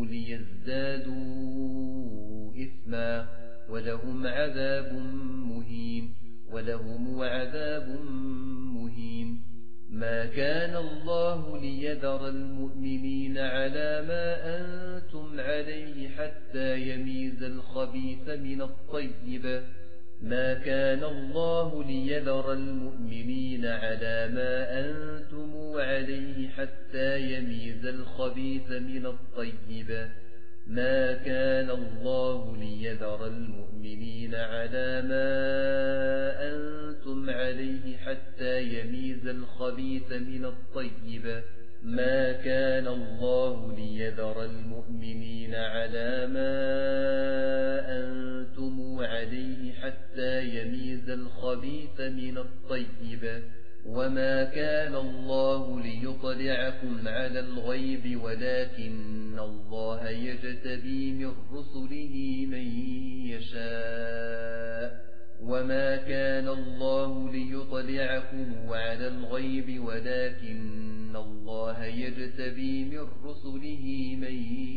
ليزدادوا إثما ولهم عذاب مهين ولهم عذاب مهين. ما كان الله ليذر المؤمنين على ما أنتم عليه حتى يميز الخبيث من الطيب ما كان الله ليذر المؤمنين على ما أنتم عليه حتى يميز الخبيث من الطيب ما كان الله ليذر المؤمنين على ما أنتم عليه حتى يميز الخبيث من الطيب ما كان الله ليذر المؤمنين على ما أنتم عليه حتى يميز الخبيث من الطيب وما كان الله ليطلعكم على الغيب ولكن الله يجتبي من رسله من يشاء وما كان الله ليطلعكم على الغيب ولكن الله يجتبي من رسله من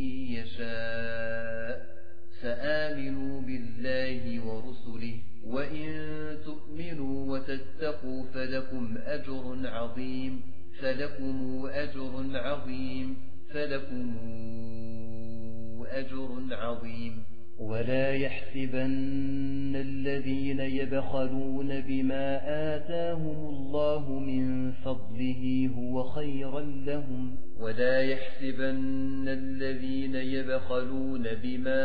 يشاء فآمنوا بالله ورسله وإن تؤمنوا وتتقوا فلكم أجر عظيم فلكم أجر عظيم فلكم أجر عظيم. ولا يحسبن الذين يبخلون بما آتاهم الله من فضله هو خيرا لهم ولا يحسبن الذين يبخلون بما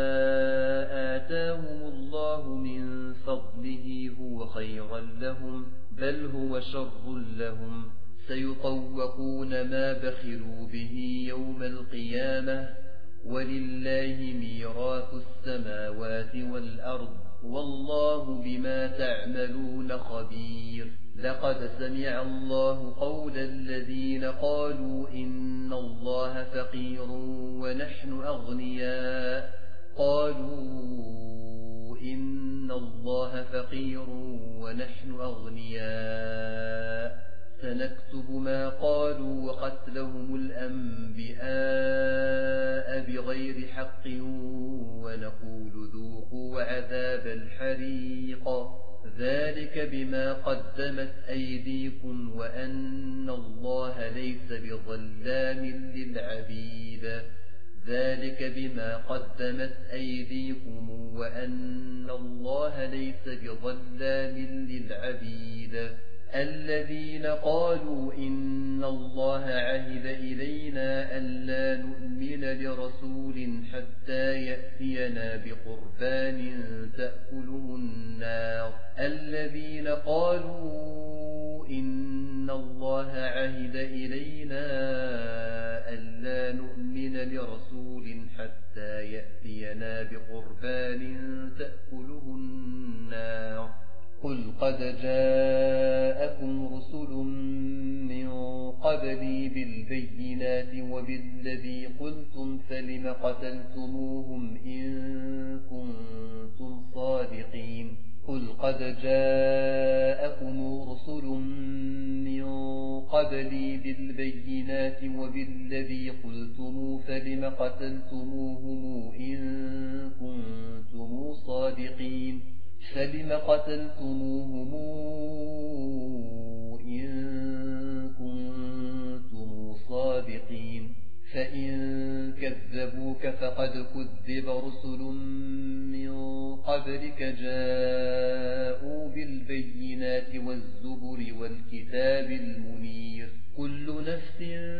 آتاهم الله من فضله هو خيرا لهم بل هو شر لهم سيطوقون ما بخلوا به يوم القيامة ولله ميراث السماوات والأرض والله بما تعملون خبير. لقد سمع الله قول الذين قالوا إن الله فقير ونحن أغنياء قالوا إن الله فقير ونحن أغنياء سنكتب ما قالوا وقتلهم الأنبياء بغير حق ونقول ذوقوا عذاب الحريق ذلك بما قدمت أيديكم وأن الله ليس بظلام للعبيد ذلك بما قدمت أيديكم وأن الله ليس بظلام للعبيد الذين قالوا إن الله عهد إلينا ألا نؤمن لرسول حتى يأتينا بقربان تأكله النار الذين قالوا إن الله عهد إلينا ألا نؤمن لرسول حتى يأتينا بقربان تأكله النار قل قد جاءكم رسل من قبلي بالبينات وبالذي قلتم فلم قتلتموهم إن كنتم صادقين قل قد جاءكم رسل من قبلي بالبينات وبالذي قلتم فلم قتلتموهم إن كنتم صادقين فلم قتلتموهم إن كنتم صادقين فإن كذبوك فقد كذب رسل من قبلك جاءوا بالبينات والزبر والكتاب المنير كل نفس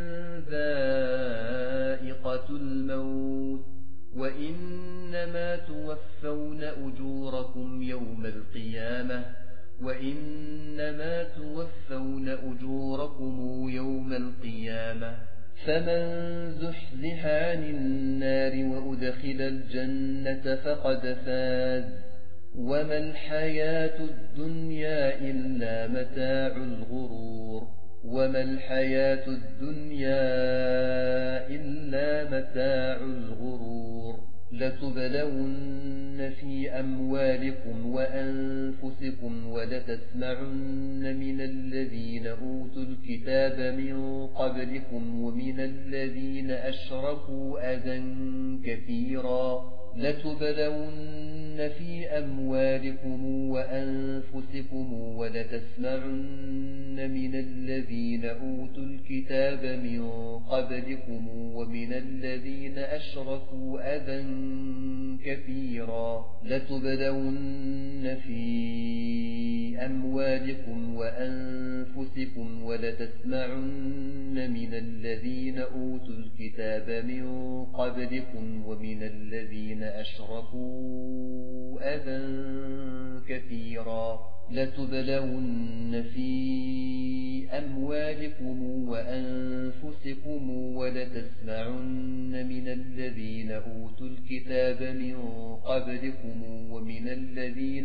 ذائقة الموت وإنما توفون أجوركم يوم القيامة وإنما توفون أجوركم يوم القيامة فمن زحزح عن النار وأدخل الجنة فقد فاز وما الحياة الدنيا إلا متاع الغرور وما الحياة الدنيا إلا متاع الغرور لتبلون في أموالكم وأنفسكم ولتسمعن من الذين أوتوا الكتاب من قبلكم ومن الذين أشركوا أذى كثيرا لتبلون في أموالكم وأنفسكم ولتسمعن من الذين أوتوا الكتاب من قبلكم ومن الذين أشركوا أذى كثيرا لتبلون في أموالكم وأنفسكم ولتسمعن من الذين أوتوا الكتاب من قبلكم ومن الذين أشركوا أذى كثيرا لتبلون في أموالكم وأنفسكم ولتسمعن من الذين أوتوا الكتاب من قبلكم ومن الذين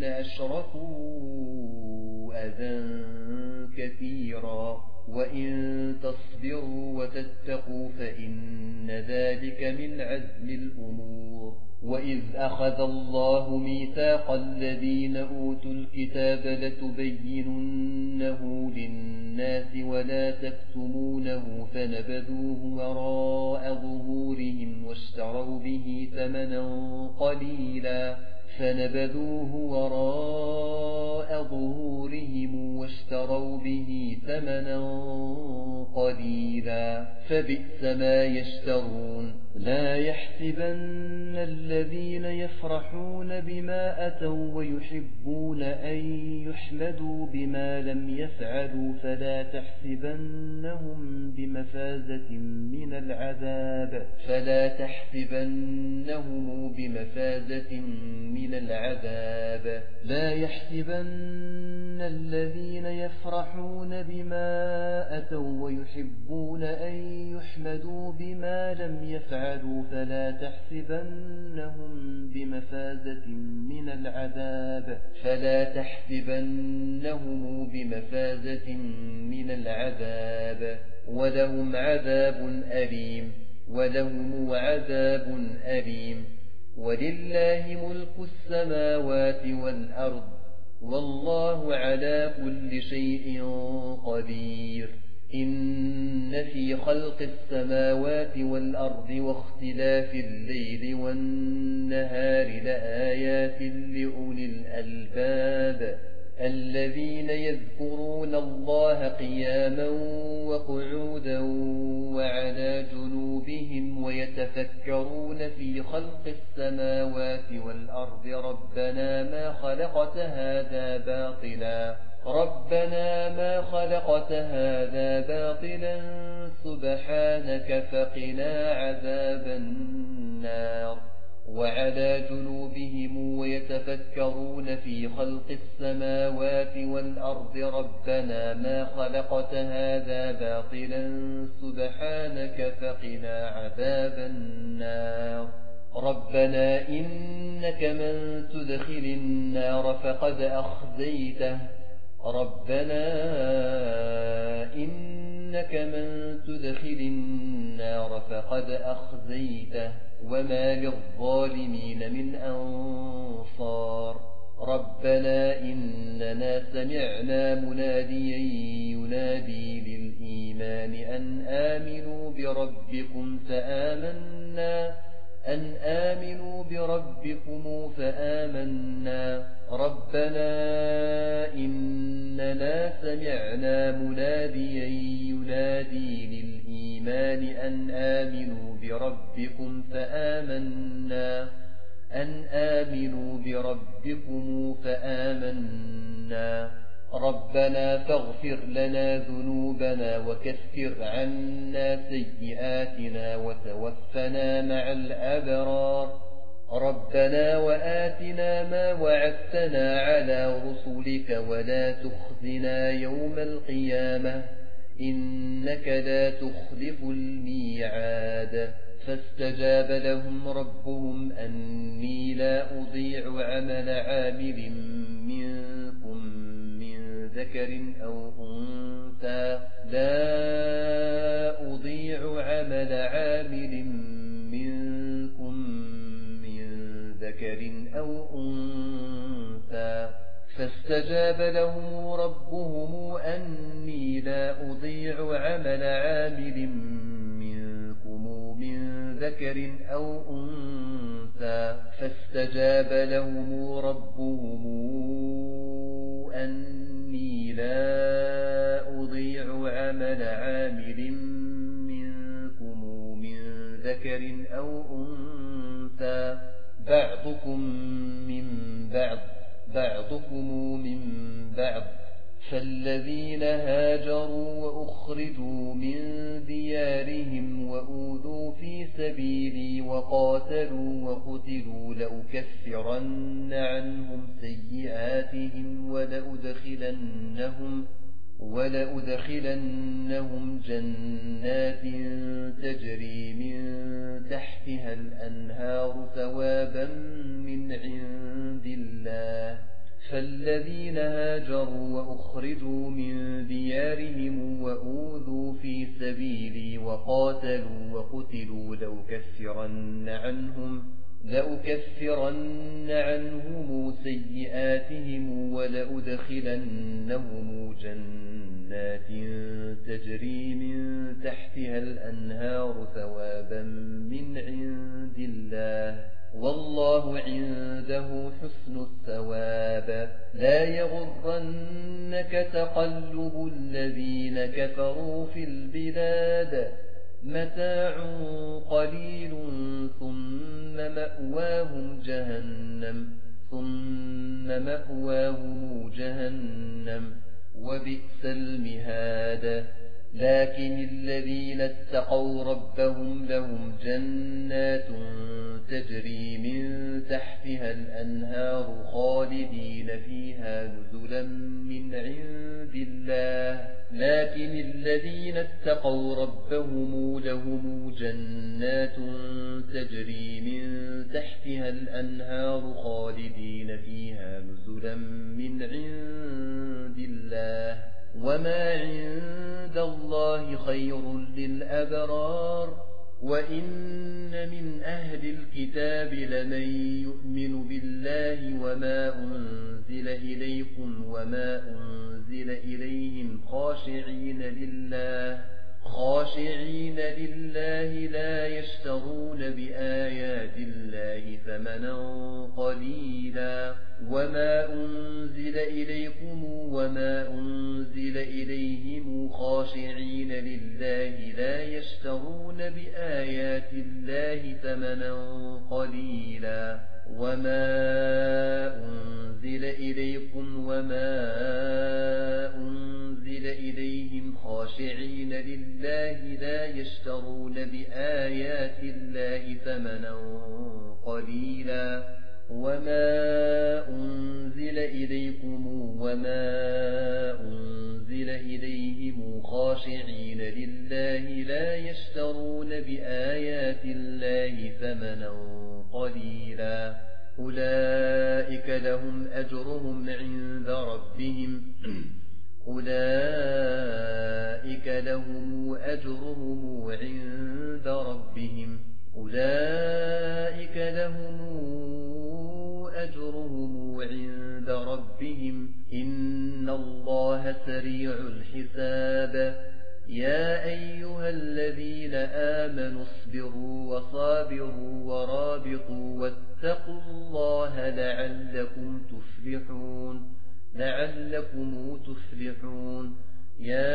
أشركوا أذى كثيرا وإن تصبروا وتتقوا فإن ذلك من عزم الأمور وإذ أخذ الله ميثاق الذين أوتوا الكتاب لتبيننه للناس ولا تكتمونه فنبذوه وراء ظهورهم واشتروا به ثمنا قليلا فنبذوه وراء ظهورهم واشتروا به ثمنا قليلا فبئس ما يشترون لا يحسبن الذين يفرحون بما أتوا ويحبون أن يحمدوا بما لم يفعلوا فلا تحسبنهم بمفازة من العذاب فلا تحسبنهم بمفازة من العذاب لا يحسبن الذين يفرحون بما أتوا ويحبون أن يحمدوا بما لم يفعلوا فلا تحسبنهم بمفازة من العذاب فلا تحسبنهم بمفازة من العذاب ولهم عذاب أليم ولهم عذاب أليم ولله ملك السماوات والأرض والله على كل شيء قدير. إن في خلق السماوات والأرض واختلاف الليل والنهار لآيات لأولي الألباب الذين يذكرون الله قياما وقعودا وعلى جنوبهم ويتفكرون في خلق السماوات والأرض ربنا ما خلقت هذا باطلا ربنا ما خلقت هذا باطلا سبحانك فقنا عذاب النار وعلى جنوبهم ويتفكرون في خلق السماوات والأرض ربنا ما خلقت هذا باطلا سبحانك فقنا عذاب النار ربنا إنك من تدخل النار فقد أخزيته ربنا إنك من تدخل النار فقد أخزيته وما للظالمين من أنصار ربنا إننا سمعنا مناديا ينادي للإيمان أن آمنوا بربكم فآمنا أن آمنوا بربكم فآمنا ربنا إننا سمعنا مناديا ينادي للإيمان أن آمنوا بربكم فآمنا أن آمنوا بربكم فآمنا ربنا فاغفر لنا ذنوبنا وكفر عنا سيئاتنا وتوفنا مع الأبرار ربنا وآتنا ما وعدتنا على رسلك ولا تخزنا يوم القيامة إنك لا تخلف الميعاد فاستجاب لهم ربهم أني لا أضيع عمل عامل منكم من ذكر أو أنثى لا أضيع عمل عامل منكم من ذكر أو أنثى فاستجاب لهم ربهم أني لا أضيع عمل عامل منكم من ذكر أو أنثى فاستجاب لهم ربهم أني لا أضيع عمل عامل منكم من ذكر أو أنثى بعضكم من بعض بعضكم من بعض فالذين هاجروا وأخرجوا من ديارهم وأوذوا في سبيلي وقاتلوا وقتلوا لأكفرن عنهم سيئاتهم ولأدخلنهم ولأدخلنهم جنات تجري من تحتها الأنهار ثوابا من عند الله فالذين هاجروا وأخرجوا من ديارهم وأوذوا في سبيلي وقاتلوا وقتلوا لأكفرن عنهم لأكفرن عنهم سيئاتهم ولأدخلنهم جنات تجري من تحتها الأنهار ثوابا من عند الله والله عنده حسن الثواب لا يغرنك تقلب الذين كفروا في البلاد متاع قليل ثم مأواهم جهنم ثم مأواهم جهنم وبئس المهاد لكن الذين اتقوا ربهم لهم جنات تجري من تحتها الأنهار خالدين فيها نزلا من عند الله لكن الذين اتقوا ربهم لهم جنات تجري من تحتها الأنهار خالدين فيها نزلا من عند الله وما عند الله خير للأبرار وإن من أهل الكتاب لمن يؤمن بالله وما أنزل إليكم وما أنزل إليهم خاشعين لله خاشعين لله لا يشترون بآيات الله ثمنا قليلا وما أنزل إليكم وما أنزل إليهم خاشعين لله لا يشترون بآيات الله ثمنا قليلا وما أنزل إليكم وما أنزل إليهم خاشعين لله لا يشترون بآيات الله ثمنا قليلا وما أنزل إليكم وما أنزل إليهم خاشعين لله لا يشترون بآيات الله ثمنا قليلا أولئك لهم أجرهم عند ربهم أولئك لهم أجرهم عند ربهم أولئك لهم أجرهم عند ربهم إن الله سريع الحساب يا أيها الذين آمنوا اصبروا وصابروا ورابطوا واتقوا الله لعلكم تفلحون لعلكم تفلحون يا